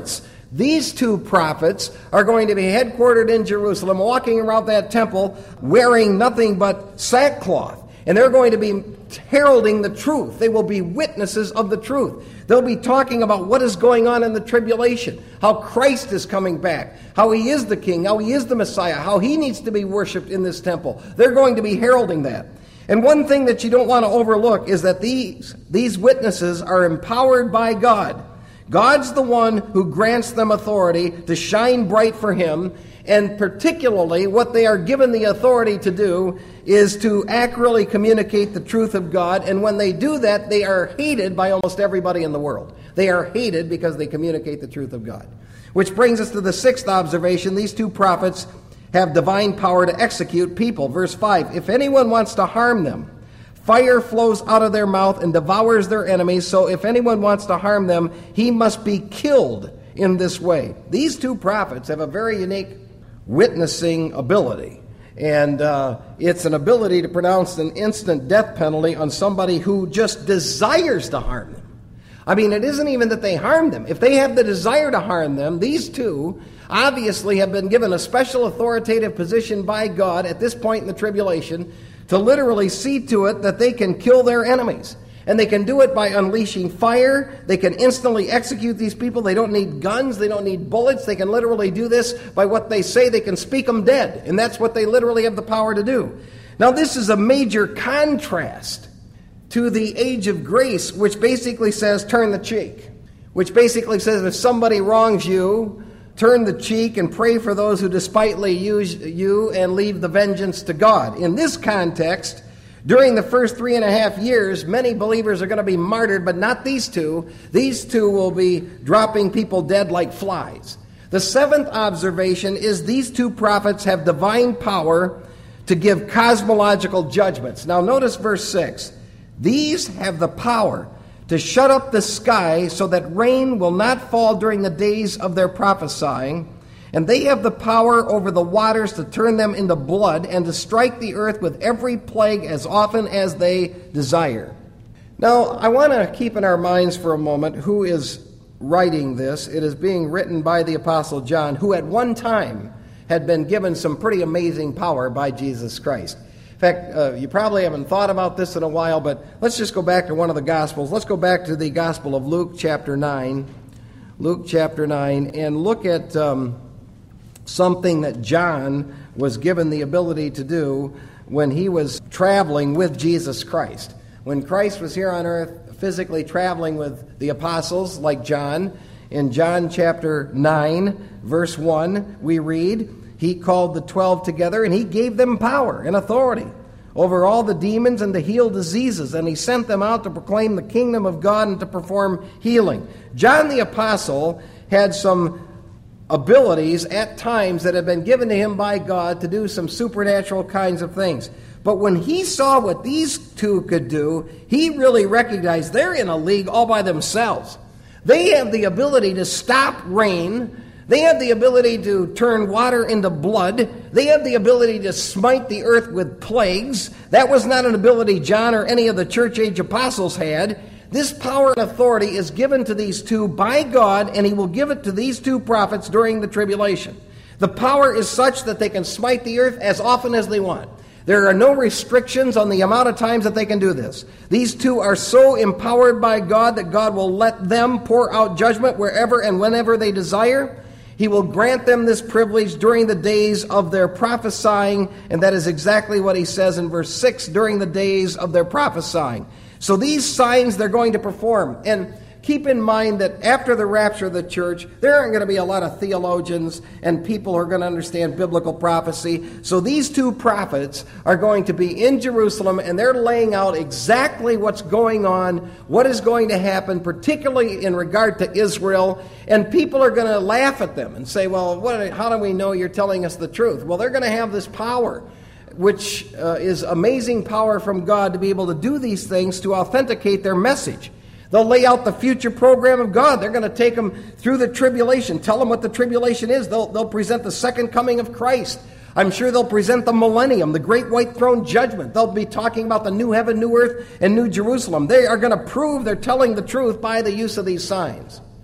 These two prophets are going to be headquartered in Jerusalem, walking around that temple wearing nothing but sackcloth. And they're going to be heralding the truth. They will be witnesses of the truth. They'll be talking about what is going on in the tribulation, how Christ is coming back, how he is the king, how he is the Messiah, how he needs to be worshipped in this temple. They're going to be heralding that. And one thing that you don't want to overlook is that these, these witnesses are empowered by God. God's the one who grants them authority to shine bright for him, and particularly what they are given the authority to do is to accurately communicate the truth of God, and when they do that, they are hated by almost everybody in the world. They are hated because they communicate the truth of God. Which brings us to the sixth observation. These two prophets have divine power to execute people. Verse five, if anyone wants to harm them, fire flows out of their mouth and devours their enemies. So if anyone wants to harm them, he must be killed in this way. These two prophets have a very unique witnessing ability. And uh, it's an ability to pronounce an instant death penalty on somebody who just desires to harm them. I mean, it isn't even that they harm them. If they have the desire to harm them, these two obviously have been given a special authoritative position by God at this point in the tribulation to literally see to it that they can kill their enemies. And they can do it by unleashing fire. They can instantly execute these people. They don't need guns. They don't need bullets. They can literally do this by what they say. They can speak them dead. And that's what they literally have the power to do. Now, this is a major contrast to the age of grace, which basically says turn the cheek. Which basically says if somebody wrongs you, turn the cheek and pray for those who despitefully use you and leave the vengeance to God. In this context, during the first three and a half years, many believers are going to be martyred, but not these two. These two will be dropping people dead like flies. The seventh observation is these two prophets have divine power to give cosmological judgments. Now notice verse six. These have the power to shut up the sky so that rain will not fall during the days of their prophesying. And they have the power over the waters to turn them into blood and to strike the earth with every plague as often as they desire. Now, I want to keep in our minds for a moment who is writing this. It is being written by the Apostle John, who at one time had been given some pretty amazing power by Jesus Christ. In fact, uh, you probably haven't thought about this in a while, but let's just go back to one of the Gospels. Let's go back to the Gospel of Luke chapter nine. Luke chapter nine, and look at Um, something that John was given the ability to do when he was traveling with Jesus Christ. When Christ was here on earth physically traveling with the apostles like John, in John chapter nine, verse one, we read, he called the twelve together and he gave them power and authority over all the demons and to heal diseases, and he sent them out to proclaim the kingdom of God and to perform healing. John the apostle had some abilities at times that have been given to him by God to do some supernatural kinds of things. But when he saw what these two could do, he really recognized they're in a league all by themselves. They have the ability to stop rain. They have the ability to turn water into blood. They have the ability to smite the earth with plagues. That was not an ability John or any of the church age apostles had. This power and authority is given to these two by God, and he will give it to these two prophets during the tribulation. The power is such that they can smite the earth as often as they want. There are no restrictions on the amount of times that they can do this. These two are so empowered by God that God will let them pour out judgment wherever and whenever they desire. He will grant them this privilege during the days of their prophesying, and that is exactly what he says in verse six, during the days of their prophesying. So these signs they're going to perform. And keep in mind that after the rapture of the church, there aren't going to be a lot of theologians and people who are going to understand biblical prophecy. So these two prophets are going to be in Jerusalem, and they're laying out exactly what's going on, what is going to happen, particularly in regard to Israel. And people are going to laugh at them and say, well, what, how do we know you're telling us the truth? Well, they're going to have this power, which uh, is amazing power from God to be able to do these things to authenticate their message. They'll lay out the future program of God. They're going to take them through the tribulation, tell them what the tribulation is. They'll, they'll present the second coming of Christ. I'm sure they'll present the millennium, the great white throne judgment. They'll be talking about the new heaven, new earth, and new Jerusalem. They are going to prove they're telling the truth by the use of these signs.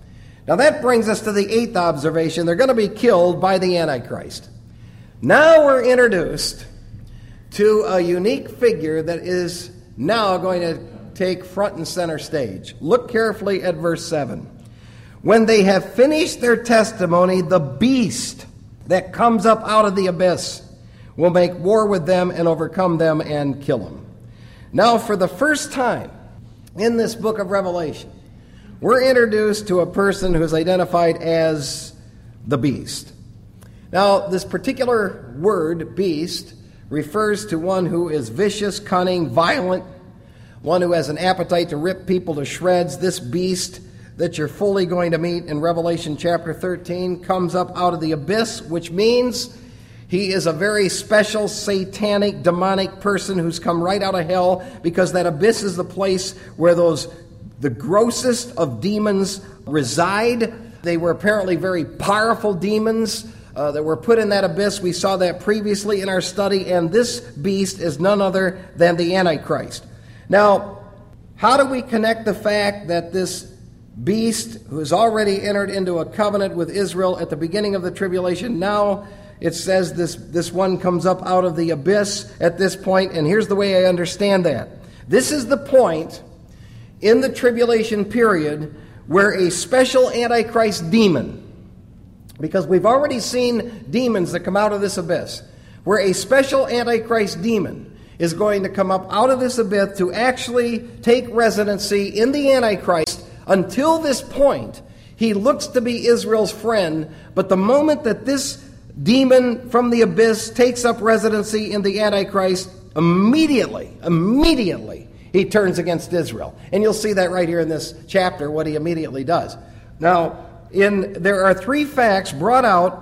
Now that brings us to the eighth observation. They're going to be killed by the Antichrist. Now we're introduced to a unique figure that is now going to take front and center stage. Look carefully at verse seven. When they have finished their testimony, the beast that comes up out of the abyss will make war with them and overcome them and kill them. Now, for the first time in this book of Revelation, we're introduced to a person who is identified as the beast. Now, this particular word, beast, refers to one who is vicious, cunning, violent, one who has an appetite to rip people to shreds. This beast that you're fully going to meet in Revelation chapter thirteen comes up out of the abyss, which means he is a very special, satanic, demonic person who's come right out of hell, because that abyss is the place where those the grossest of demons reside. They were apparently very powerful demons uh, that were put in that abyss. We saw that previously in our study, and this beast is none other than the Antichrist. Now, how do we connect the fact that this beast, who has already entered into a covenant with Israel at the beginning of the tribulation, now it says this, this one comes up out of the abyss at this point, and here's the way I understand that. This is the point in the tribulation period where a special Antichrist demon, because we've already seen demons that come out of this abyss, where a special Antichrist demon is going to come up out of this abyss to actually take residency in the Antichrist. Until this point, he looks to be Israel's friend, but the moment that this demon from the abyss takes up residency in the Antichrist, immediately, immediately, he turns against Israel. And you'll see that right here in this chapter, what he immediately does. Now, in there are three facts brought out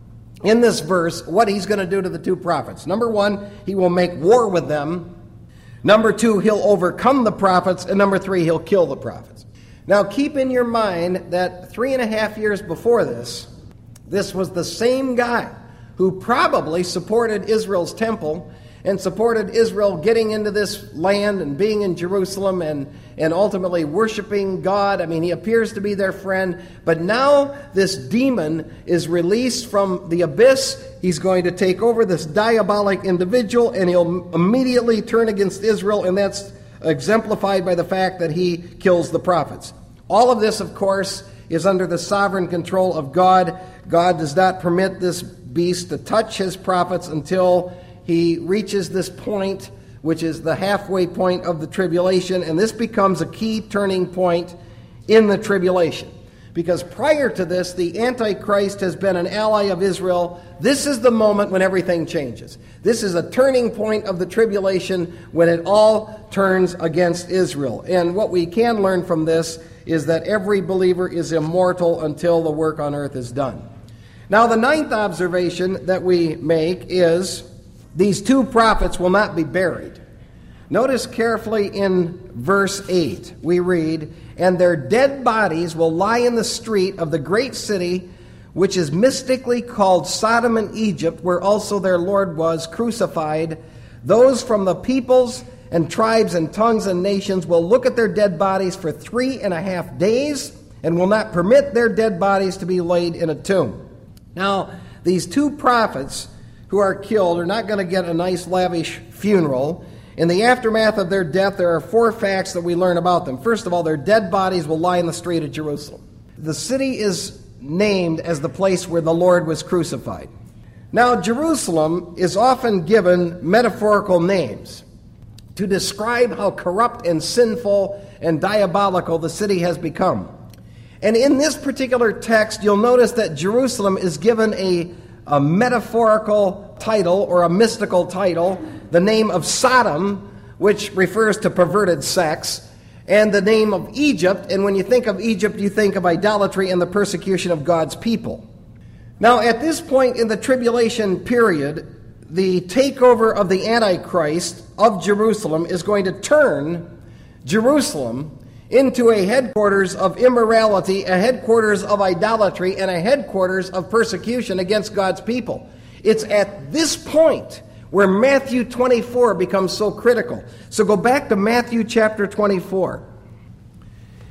in this verse, what he's going to do to the two prophets. Number one, he will make war with them. Number two, he'll overcome the prophets. And number three, he'll kill the prophets. Now, keep in your mind that three and a half years before this, this was the same guy who probably supported Israel's temple and supported Israel getting into this land and being in Jerusalem and, and ultimately worshiping God. I mean, he appears to be their friend. But now this demon is released from the abyss. He's going to take over this diabolic individual, and he'll immediately turn against Israel, and that's exemplified by the fact that he kills the prophets. All of this, of course, is under the sovereign control of God. God does not permit this beast to touch his prophets until he reaches this point, which is the halfway point of the tribulation, and this becomes a key turning point in the tribulation. Because prior to this, the Antichrist has been an ally of Israel. This is the moment when everything changes. This is a turning point of the tribulation when it all turns against Israel. And what we can learn from this is that every believer is immortal until the work on earth is done. Now, the ninth observation that we make is these two prophets will not be buried. Notice carefully in verse eight, we read, "And their dead bodies will lie in the street of the great city, which is mystically called Sodom and Egypt, where also their Lord was crucified. Those from the peoples and tribes and tongues and nations will look at their dead bodies for three and a half days and will not permit their dead bodies to be laid in a tomb." Now, these two prophets who are killed are not going to get a nice lavish funeral. In the aftermath of their death, there are four facts that we learn about them. First of all, their dead bodies will lie in the street of Jerusalem. The city is named as the place where the Lord was crucified. Now, Jerusalem is often given metaphorical names to describe how corrupt and sinful and diabolical the city has become. And in this particular text, you'll notice that Jerusalem is given a, a metaphorical title or a mystical title, the name of Sodom, which refers to perverted sex, and the name of Egypt. And when you think of Egypt, you think of idolatry and the persecution of God's people. Now, at this point in the tribulation period, the takeover of the Antichrist of Jerusalem is going to turn Jerusalem into a headquarters of immorality, a headquarters of idolatry, and a headquarters of persecution against God's people. It's at this point where Matthew twenty-four becomes so critical. So go back to Matthew chapter twenty-four.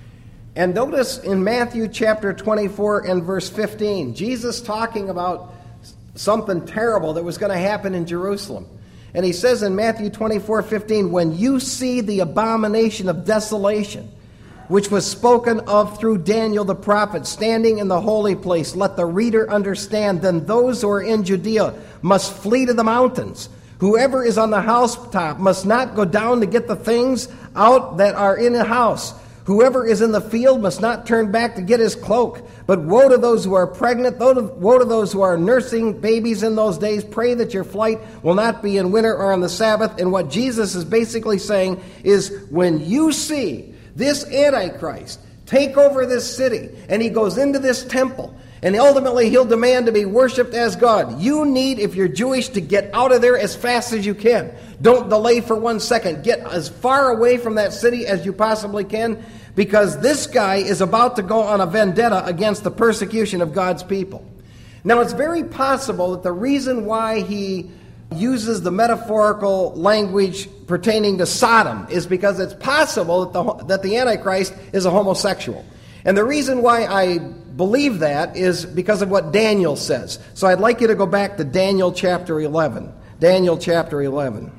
And notice in Matthew chapter twenty-four and verse fifteen, Jesus talking about something terrible that was going to happen in Jerusalem. And he says in Matthew twenty-four fifteen, when you see the abomination of desolation, which was spoken of through Daniel the prophet, standing in the holy place, let the reader understand, then those who are in Judea must flee to the mountains. Whoever is on the housetop must not go down to get the things out that are in the house. Whoever is in the field must not turn back to get his cloak. But woe to those who are pregnant, woe to those who are nursing babies in those days. Pray that your flight will not be in winter or on the Sabbath. And what Jesus is basically saying is, when you see this Antichrist take over this city, and he goes into this temple, and ultimately he'll demand to be worshipped as God, you need, if you're Jewish, to get out of there as fast as you can. Don't delay for one second. Get as far away from that city as you possibly can, because this guy is about to go on a vendetta against the persecution of God's people. Now, it's very possible that the reason why he uses the metaphorical language pertaining to Sodom is because it's possible that the, that the Antichrist is a homosexual. And the reason why I believe that is because of what Daniel says. So I'd like you to go back to Daniel chapter eleven. Daniel chapter eleven.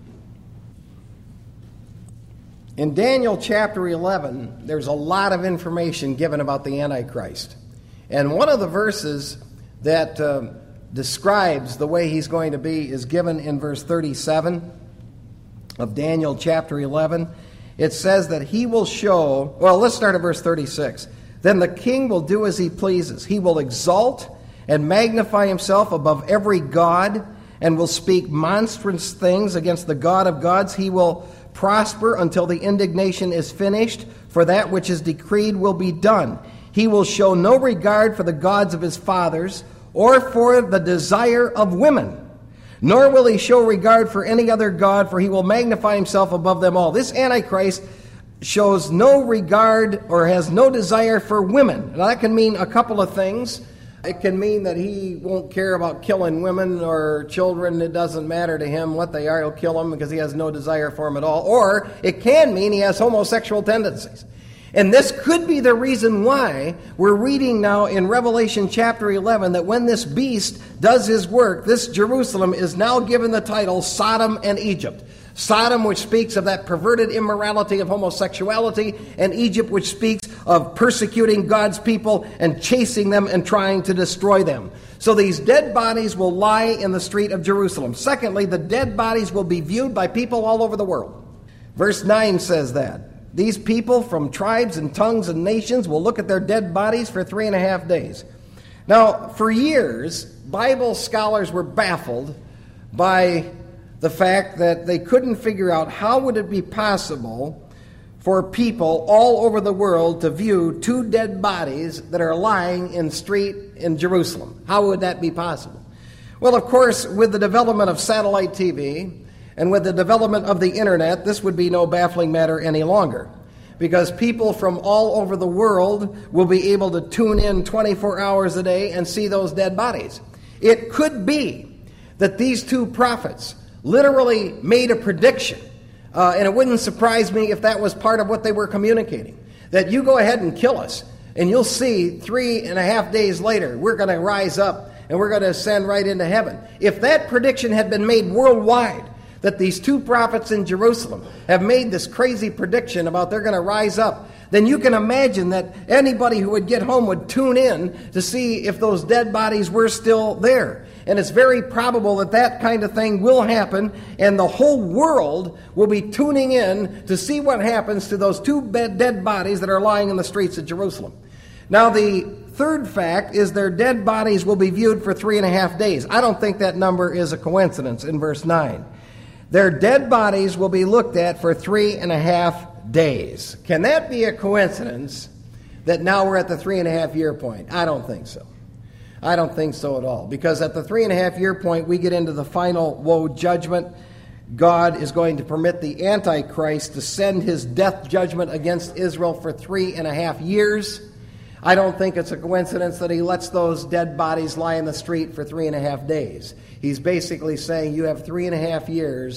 In Daniel chapter eleven, there's a lot of information given about the Antichrist. And one of the verses that uh, describes the way he's going to be is given in verse thirty-seven of Daniel chapter eleven. It says that he will show, well, let's start at verse thirty-six. Then the king will do as he pleases. He will exalt and magnify himself above every god, and will speak monstrous things against the God of gods. He will prosper until the indignation is finished, for that which is decreed will be done. He will show no regard for the gods of his fathers, or for the desire of women, nor will he show regard for any other god, for he will magnify himself above them all. This Antichrist shows no regard or has no desire for women. Now, that can mean a couple of things. It can mean that he won't care about killing women or children. It doesn't matter to him what they are. He'll kill them because he has no desire for them at all. Or it can mean he has homosexual tendencies. And this could be the reason why we're reading now in Revelation chapter eleven that when this beast does his work, this Jerusalem is now given the title Sodom and Egypt. Sodom, which speaks of that perverted immorality of homosexuality, and Egypt, which speaks of persecuting God's people and chasing them and trying to destroy them. So these dead bodies will lie in the street of Jerusalem. Secondly, the dead bodies will be viewed by people all over the world. Verse nine says that. These people from tribes and tongues and nations will look at their dead bodies for three and a half days. Now, for years, Bible scholars were baffled by the fact that they couldn't figure out how would it be possible for people all over the world to view two dead bodies that are lying in street in Jerusalem. How would that be possible? Well, of course, with the development of satellite T V and with the development of the internet, this would be no baffling matter any longer, because people from all over the world will be able to tune in twenty-four hours a day and see those dead bodies. It could be that these two prophets literally made a prediction, uh, and it wouldn't surprise me if that was part of what they were communicating, that you go ahead and kill us, and you'll see three and a half days later, we're going to rise up, and we're going to ascend right into heaven. If that prediction had been made worldwide, that these two prophets in Jerusalem have made this crazy prediction about they're going to rise up, then you can imagine that anybody who would get home would tune in to see if those dead bodies were still there. And it's very probable that that kind of thing will happen, and the whole world will be tuning in to see what happens to those two dead bodies that are lying in the streets of Jerusalem. Now, the third fact is their dead bodies will be viewed for three and a half days. I don't think that number is a coincidence in verse nine. Their dead bodies will be looked at for three and a half days. Can that be a coincidence that now we're at the three and a half year point? I don't think so. I don't think so at all. Because at the three and a half year point, we get into the final woe judgment. God is going to permit the Antichrist to send his death judgment against Israel for three and a half years. I don't think it's a coincidence that he lets those dead bodies lie in the street for three and a half days. He's basically saying you have three and a half years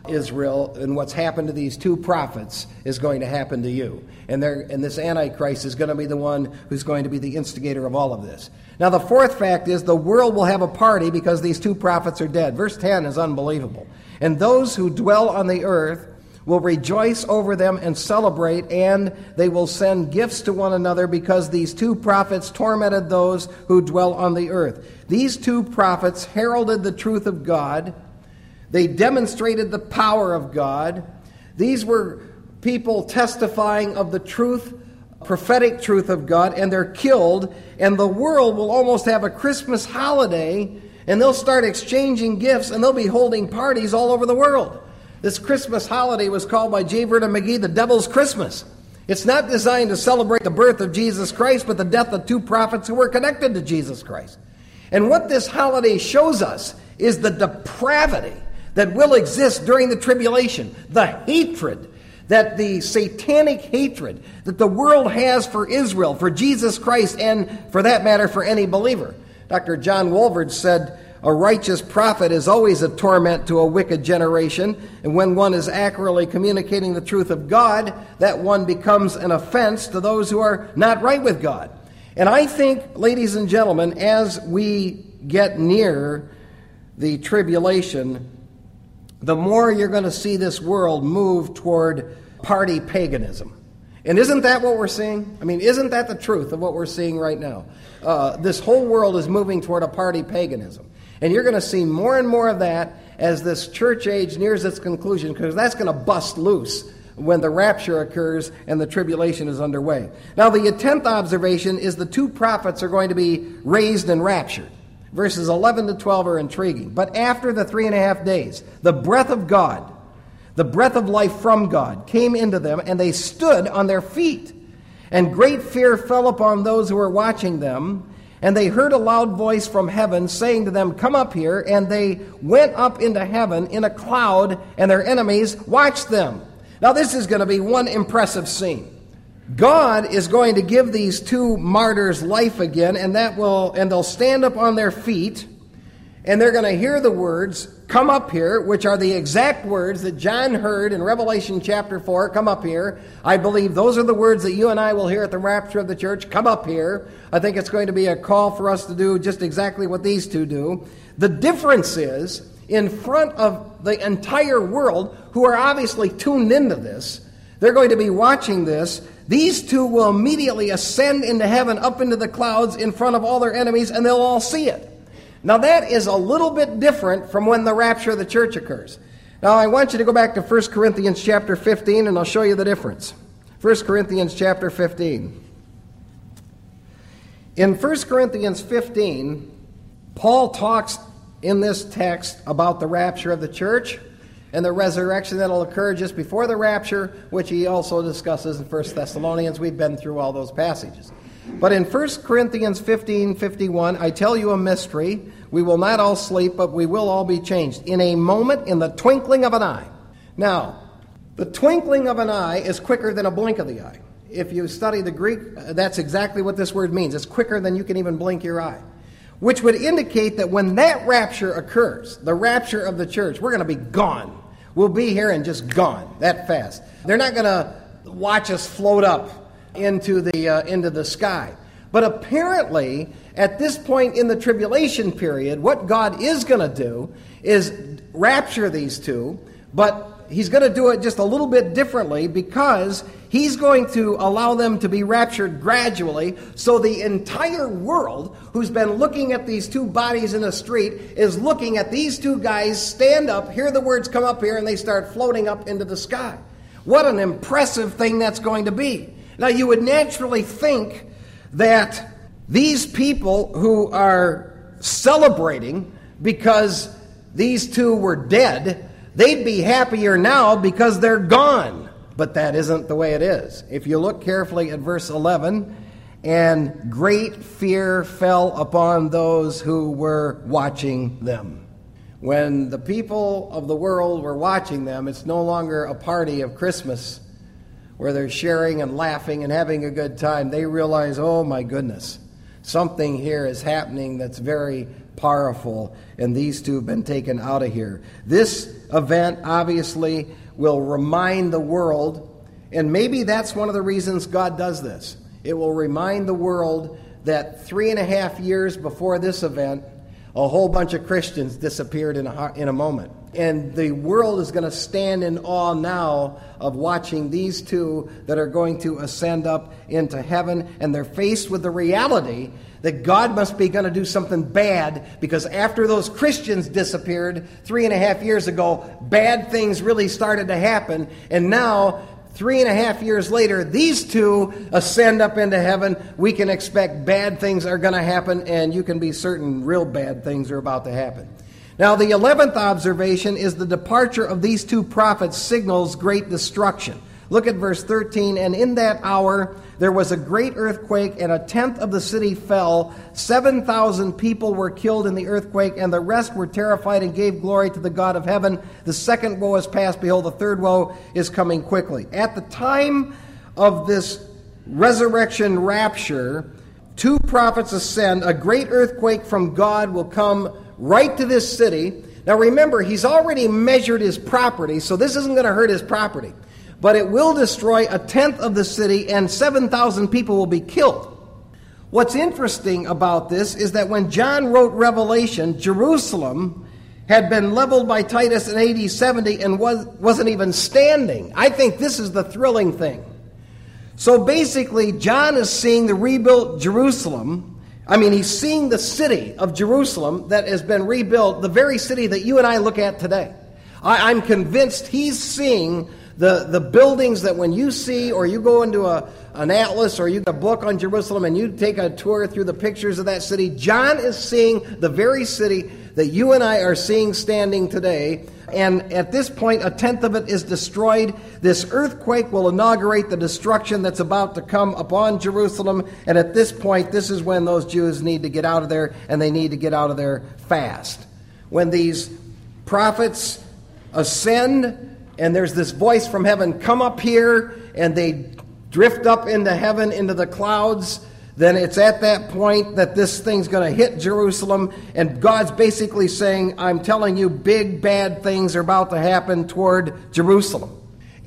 Israel, and what's happened to these two prophets is going to happen to you. And, and this Antichrist is going to be the one who's going to be the instigator of all of this. Now, the fourth fact is the world will have a party because these two prophets are dead. Verse ten is unbelievable. And those who dwell on the earth will rejoice over them and celebrate, and they will send gifts to one another because these two prophets tormented those who dwell on the earth. These two prophets heralded the truth of God. They demonstrated the power of God. These were people testifying of the truth, prophetic truth of God, and they're killed, and the world will almost have a Christmas holiday, and they'll start exchanging gifts, and they'll be holding parties all over the world. This Christmas holiday was called by J. Vernon McGee the Devil's Christmas. It's not designed to celebrate the birth of Jesus Christ, but the death of two prophets who were connected to Jesus Christ. And what this holiday shows us is the depravity that will exist during the tribulation, the hatred, that the satanic hatred that the world has for Israel, for Jesus Christ, and for that matter, for any believer. Doctor John Wolford said, a righteous prophet is always a torment to a wicked generation, and when one is accurately communicating the truth of God, that one becomes an offense to those who are not right with God. And I think, ladies and gentlemen, as we get near the tribulation, the more you're going to see this world move toward party paganism. And isn't that what we're seeing? I mean, isn't that the truth of what we're seeing right now? Uh, this whole world is moving toward a party paganism. And you're going to see more and more of that as this church age nears its conclusion, because that's going to bust loose when the rapture occurs and the tribulation is underway. Now, the tenth observation is the two prophets are going to be raised and raptured. Verses eleven to twelve are intriguing. But after the three and a half days, the breath of God, the breath of life from God, came into them, and they stood on their feet. And great fear fell upon those who were watching them. And they heard a loud voice from heaven saying to them, come up here. And they went up into heaven in a cloud, and their enemies watched them. Now this is going to be one impressive scene. God is going to give these two martyrs life again, and that will, and they'll stand up on their feet, and they're going to hear the words, come up here, which are the exact words that John heard in Revelation chapter four, come up here. I believe those are the words that you and I will hear at the rapture of the church, come up here. I think it's going to be a call for us to do just exactly what these two do. The difference is, in front of the entire world, who are obviously tuned into this, they're going to be watching this. These two will immediately ascend into heaven, up into the clouds, in front of all their enemies, and they'll all see it. Now that is a little bit different from when the rapture of the church occurs. Now I want you to go back to First Corinthians chapter fifteen, and I'll show you the difference. First Corinthians chapter fifteen. In First Corinthians fifteen, Paul talks in this text about the rapture of the church and the resurrection that will occur just before the rapture, which he also discusses in First Thessalonians. We've been through all those passages. But in First Corinthians fifteen fifty-one, I tell you a mystery. We will not all sleep, but we will all be changed. In a moment, in the twinkling of an eye. Now, the twinkling of an eye is quicker than a blink of the eye. If you study the Greek, that's exactly what this word means. It's quicker than you can even blink your eye. Which would indicate that when that rapture occurs, the rapture of the church, we're going to be gone. We'll be here and just gone that fast. They're not going to watch us float up into the uh, into the sky. But apparently, at this point in the tribulation period, what God is going to do is rapture these two, but he's going to do it just a little bit differently, because he's going to allow them to be raptured gradually, so the entire world who's been looking at these two bodies in the street is looking at these two guys stand up, hear the words come up here, and they start floating up into the sky. What an impressive thing that's going to be. Now, you would naturally think that these people who are celebrating because these two were dead, they'd be happier now because they're gone. But that isn't the way it is. If you look carefully at verse eleven, and great fear fell upon those who were watching them. When the people of the world were watching them, it's no longer a party of Christmas where they're sharing and laughing and having a good time. They realize, oh my goodness, Something here is happening that's very powerful, and these two have been taken out of here. This event obviously will remind the world, and maybe that's one of the reasons God does this. It will remind the world that three and a half years before this event, a whole bunch of Christians disappeared in a, in a moment. And the world is going to stand in awe now of watching these two that are going to ascend up into heaven, and they're faced with the reality that God must be going to do something bad, because after those Christians disappeared three and a half years ago, bad things really started to happen, and now three and a half years later, these two ascend up into heaven. We can expect bad things are going to happen, and you can be certain real bad things are about to happen. Now, the eleventh observation is the departure of these two prophets signals great destruction. Look at verse thirteen. And in that hour there was a great earthquake, and a tenth of the city fell. Seven thousand people were killed in the earthquake, and the rest were terrified and gave glory to the God of heaven. The second woe is past. Behold, the third woe is coming quickly. At the time of this resurrection rapture, two prophets ascend. A great earthquake from God will come right to this city. Now remember, he's already measured his property, so this isn't going to hurt his property. But it will destroy a tenth of the city, and seven thousand people will be killed. What's interesting about this is that when John wrote Revelation, Jerusalem had been leveled by Titus in A D seventy and was, wasn't even standing. I think this is the thrilling thing. So basically, John is seeing the rebuilt Jerusalem. I mean, he's seeing the city of Jerusalem that has been rebuilt, the very city that you and I look at today. I, I'm convinced he's seeing the, the buildings that when you see, or you go into a, an atlas, or you get a book on Jerusalem and you take a tour through the pictures of that city, John is seeing the very city that you and I are seeing standing today. And at this point, a tenth of it is destroyed. This earthquake will inaugurate the destruction that's about to come upon Jerusalem. And at this point, this is when those Jews need to get out of there, and they need to get out of there fast. When these prophets ascend, and there's this voice from heaven, come up here, and they drift up into heaven, into the clouds, then it's at that point that this thing's going to hit Jerusalem, and God's basically saying, I'm telling you, big bad things are about to happen toward Jerusalem.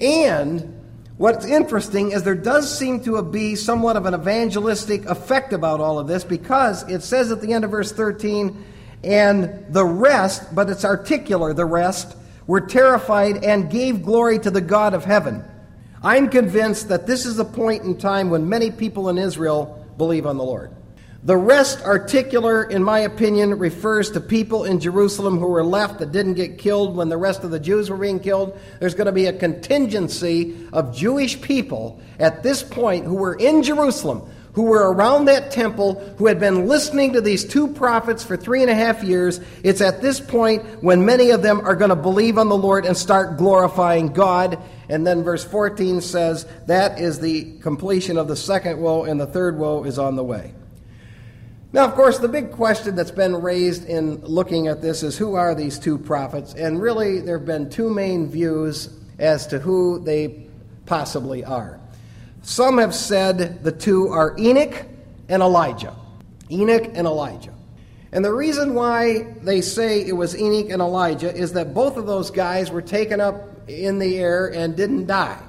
And what's interesting is there does seem to be somewhat of an evangelistic effect about all of this, because it says at the end of verse thirteen, and the rest, but it's articular, the rest, were terrified and gave glory to the God of heaven. I'm convinced that this is a point in time when many people in Israel believe on the Lord. The rest, articular, in my opinion, refers to people in Jerusalem who were left that didn't get killed when the rest of the Jews were being killed. There's going to be a contingency of Jewish people at this point who were in Jerusalem, who were around that temple, who had been listening to these two prophets for three and a half years. It's at this point when many of them are going to believe on the Lord and start glorifying God. And then verse fourteen says that is the completion of the second woe, and the third woe is on the way. Now, of course, the big question that's been raised in looking at this is, who are these two prophets? And really, there have been two main views as to who they possibly are. Some have said the two are Enoch and Elijah. Enoch and Elijah. And the reason why they say it was Enoch and Elijah is that both of those guys were taken up in the air and didn't die.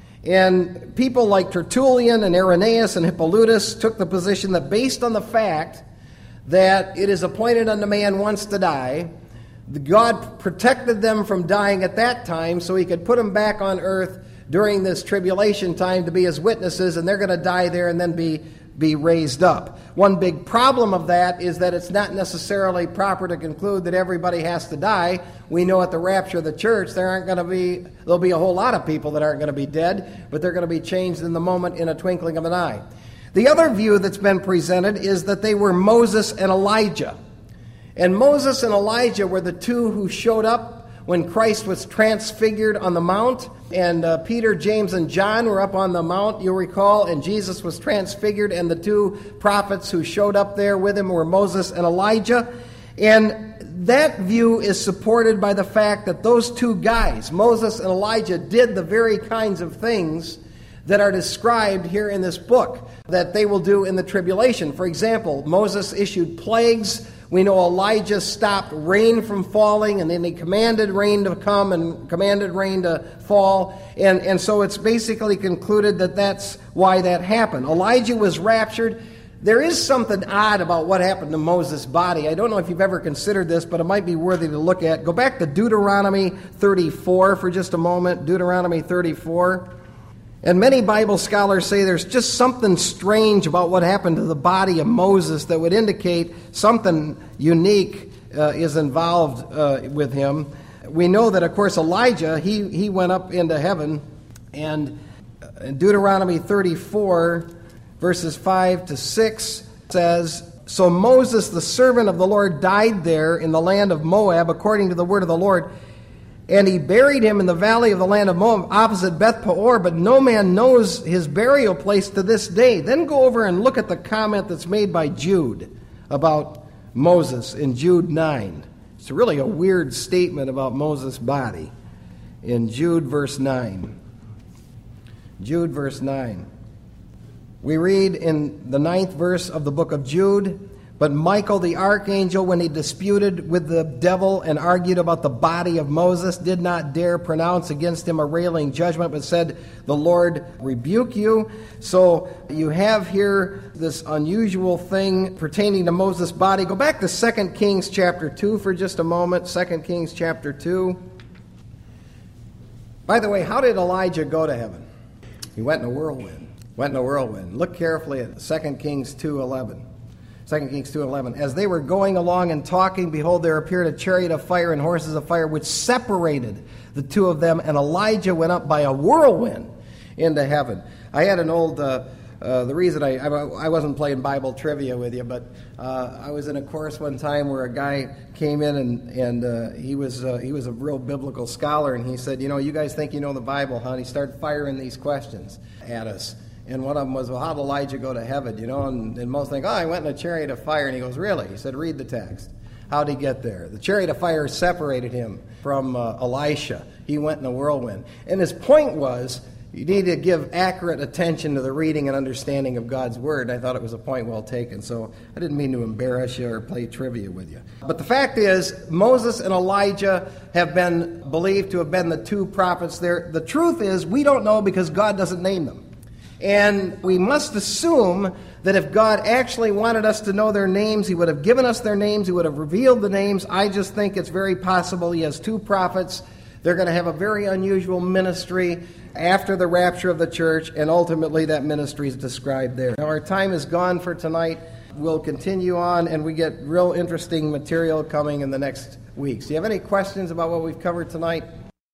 And people like Tertullian and Irenaeus and Hippolytus took the position that based on the fact that it is appointed unto man once to die, God protected them from dying at that time so he could put them back on earth during this tribulation time to be his witnesses, and they're going to die there and then be, be raised up. One big problem of that is that it's not necessarily proper to conclude that everybody has to die. We know at the rapture of the church there aren't going to be, there'll be a whole lot of people that aren't going to be dead, but they're going to be changed in the moment, in a twinkling of an eye. The other view that's been presented is that they were Moses and Elijah. And Moses and Elijah were the two who showed up when Christ was transfigured on the mount, and uh, Peter, James, and John were up on the mount, you'll recall, and Jesus was transfigured, and the two prophets who showed up there with him were Moses and Elijah. And that view is supported by the fact that those two guys, Moses and Elijah, did the very kinds of things that are described here in this book that they will do in the tribulation. For example, Moses issued plagues. We know Elijah stopped rain from falling, and then he commanded rain to come and commanded rain to fall. And, and so it's basically concluded that that's why that happened. Elijah was raptured. There is something odd about what happened to Moses' body. I don't know if you've ever considered this, but it might be worthy to look at. Go back to Deuteronomy thirty-four for just a moment. Deuteronomy thirty-four. And many Bible scholars say there's just something strange about what happened to the body of Moses that would indicate something unique uh, is involved uh, with him. We know that, of course, Elijah, he, he went up into heaven, and in Deuteronomy thirty-four, verses five to six says, "So Moses, the servant of the Lord, died there in the land of Moab, according to the word of the Lord. And he buried him in the valley of the land of Moab, opposite Beth Peor, but no man knows his burial place to this day." Then go over and look at the comment that's made by Jude about Moses in Jude nine. It's really a weird statement about Moses' body. In Jude verse nine. Jude verse nine. We read in the ninth verse of the book of Jude, "But Michael the archangel, when he disputed with the devil and argued about the body of Moses, did not dare pronounce against him a railing judgment, but said, 'The Lord rebuke you.'" So you have here this unusual thing pertaining to Moses' body. Go back to Second Kings chapter two for just a moment. Second Kings chapter two. By the way, how did Elijah go to heaven? He went in a whirlwind. Went in a whirlwind. Look carefully at Second Kings two eleven. Second Kings two eleven. "As they were going along and talking, behold, there appeared a chariot of fire and horses of fire, which separated the two of them, and Elijah went up by a whirlwind into heaven." I had an old, uh, uh, the reason I, I, I wasn't playing Bible trivia with you, but uh, I was in a course one time where a guy came in, and, and uh, he was uh, he was a real biblical scholar, and he said, "You know, you guys think you know the Bible, huh?" And he started firing these questions at us. And one of them was, "Well, how did Elijah go to heaven?" You know, and, and most think, "Oh, I went in a chariot of fire." And he goes, "Really?" He said, "Read the text. How did he get there?" The chariot of fire separated him from uh, Elisha. He went in a whirlwind. And his point was, you need to give accurate attention to the reading and understanding of God's Word. And I thought it was a point well taken. So I didn't mean to embarrass you or play trivia with you. But the fact is, Moses and Elijah have been believed to have been the two prophets there. The truth is, we don't know because God doesn't name them. And we must assume that if God actually wanted us to know their names, He would have given us their names, He would have revealed the names. I just think it's very possible He has two prophets. They're going to have a very unusual ministry after the rapture of the church, and ultimately that ministry is described there. Now our time is gone for tonight. We'll continue on, and we get real interesting material coming in the next weeks. Do you have any questions about what we've covered tonight?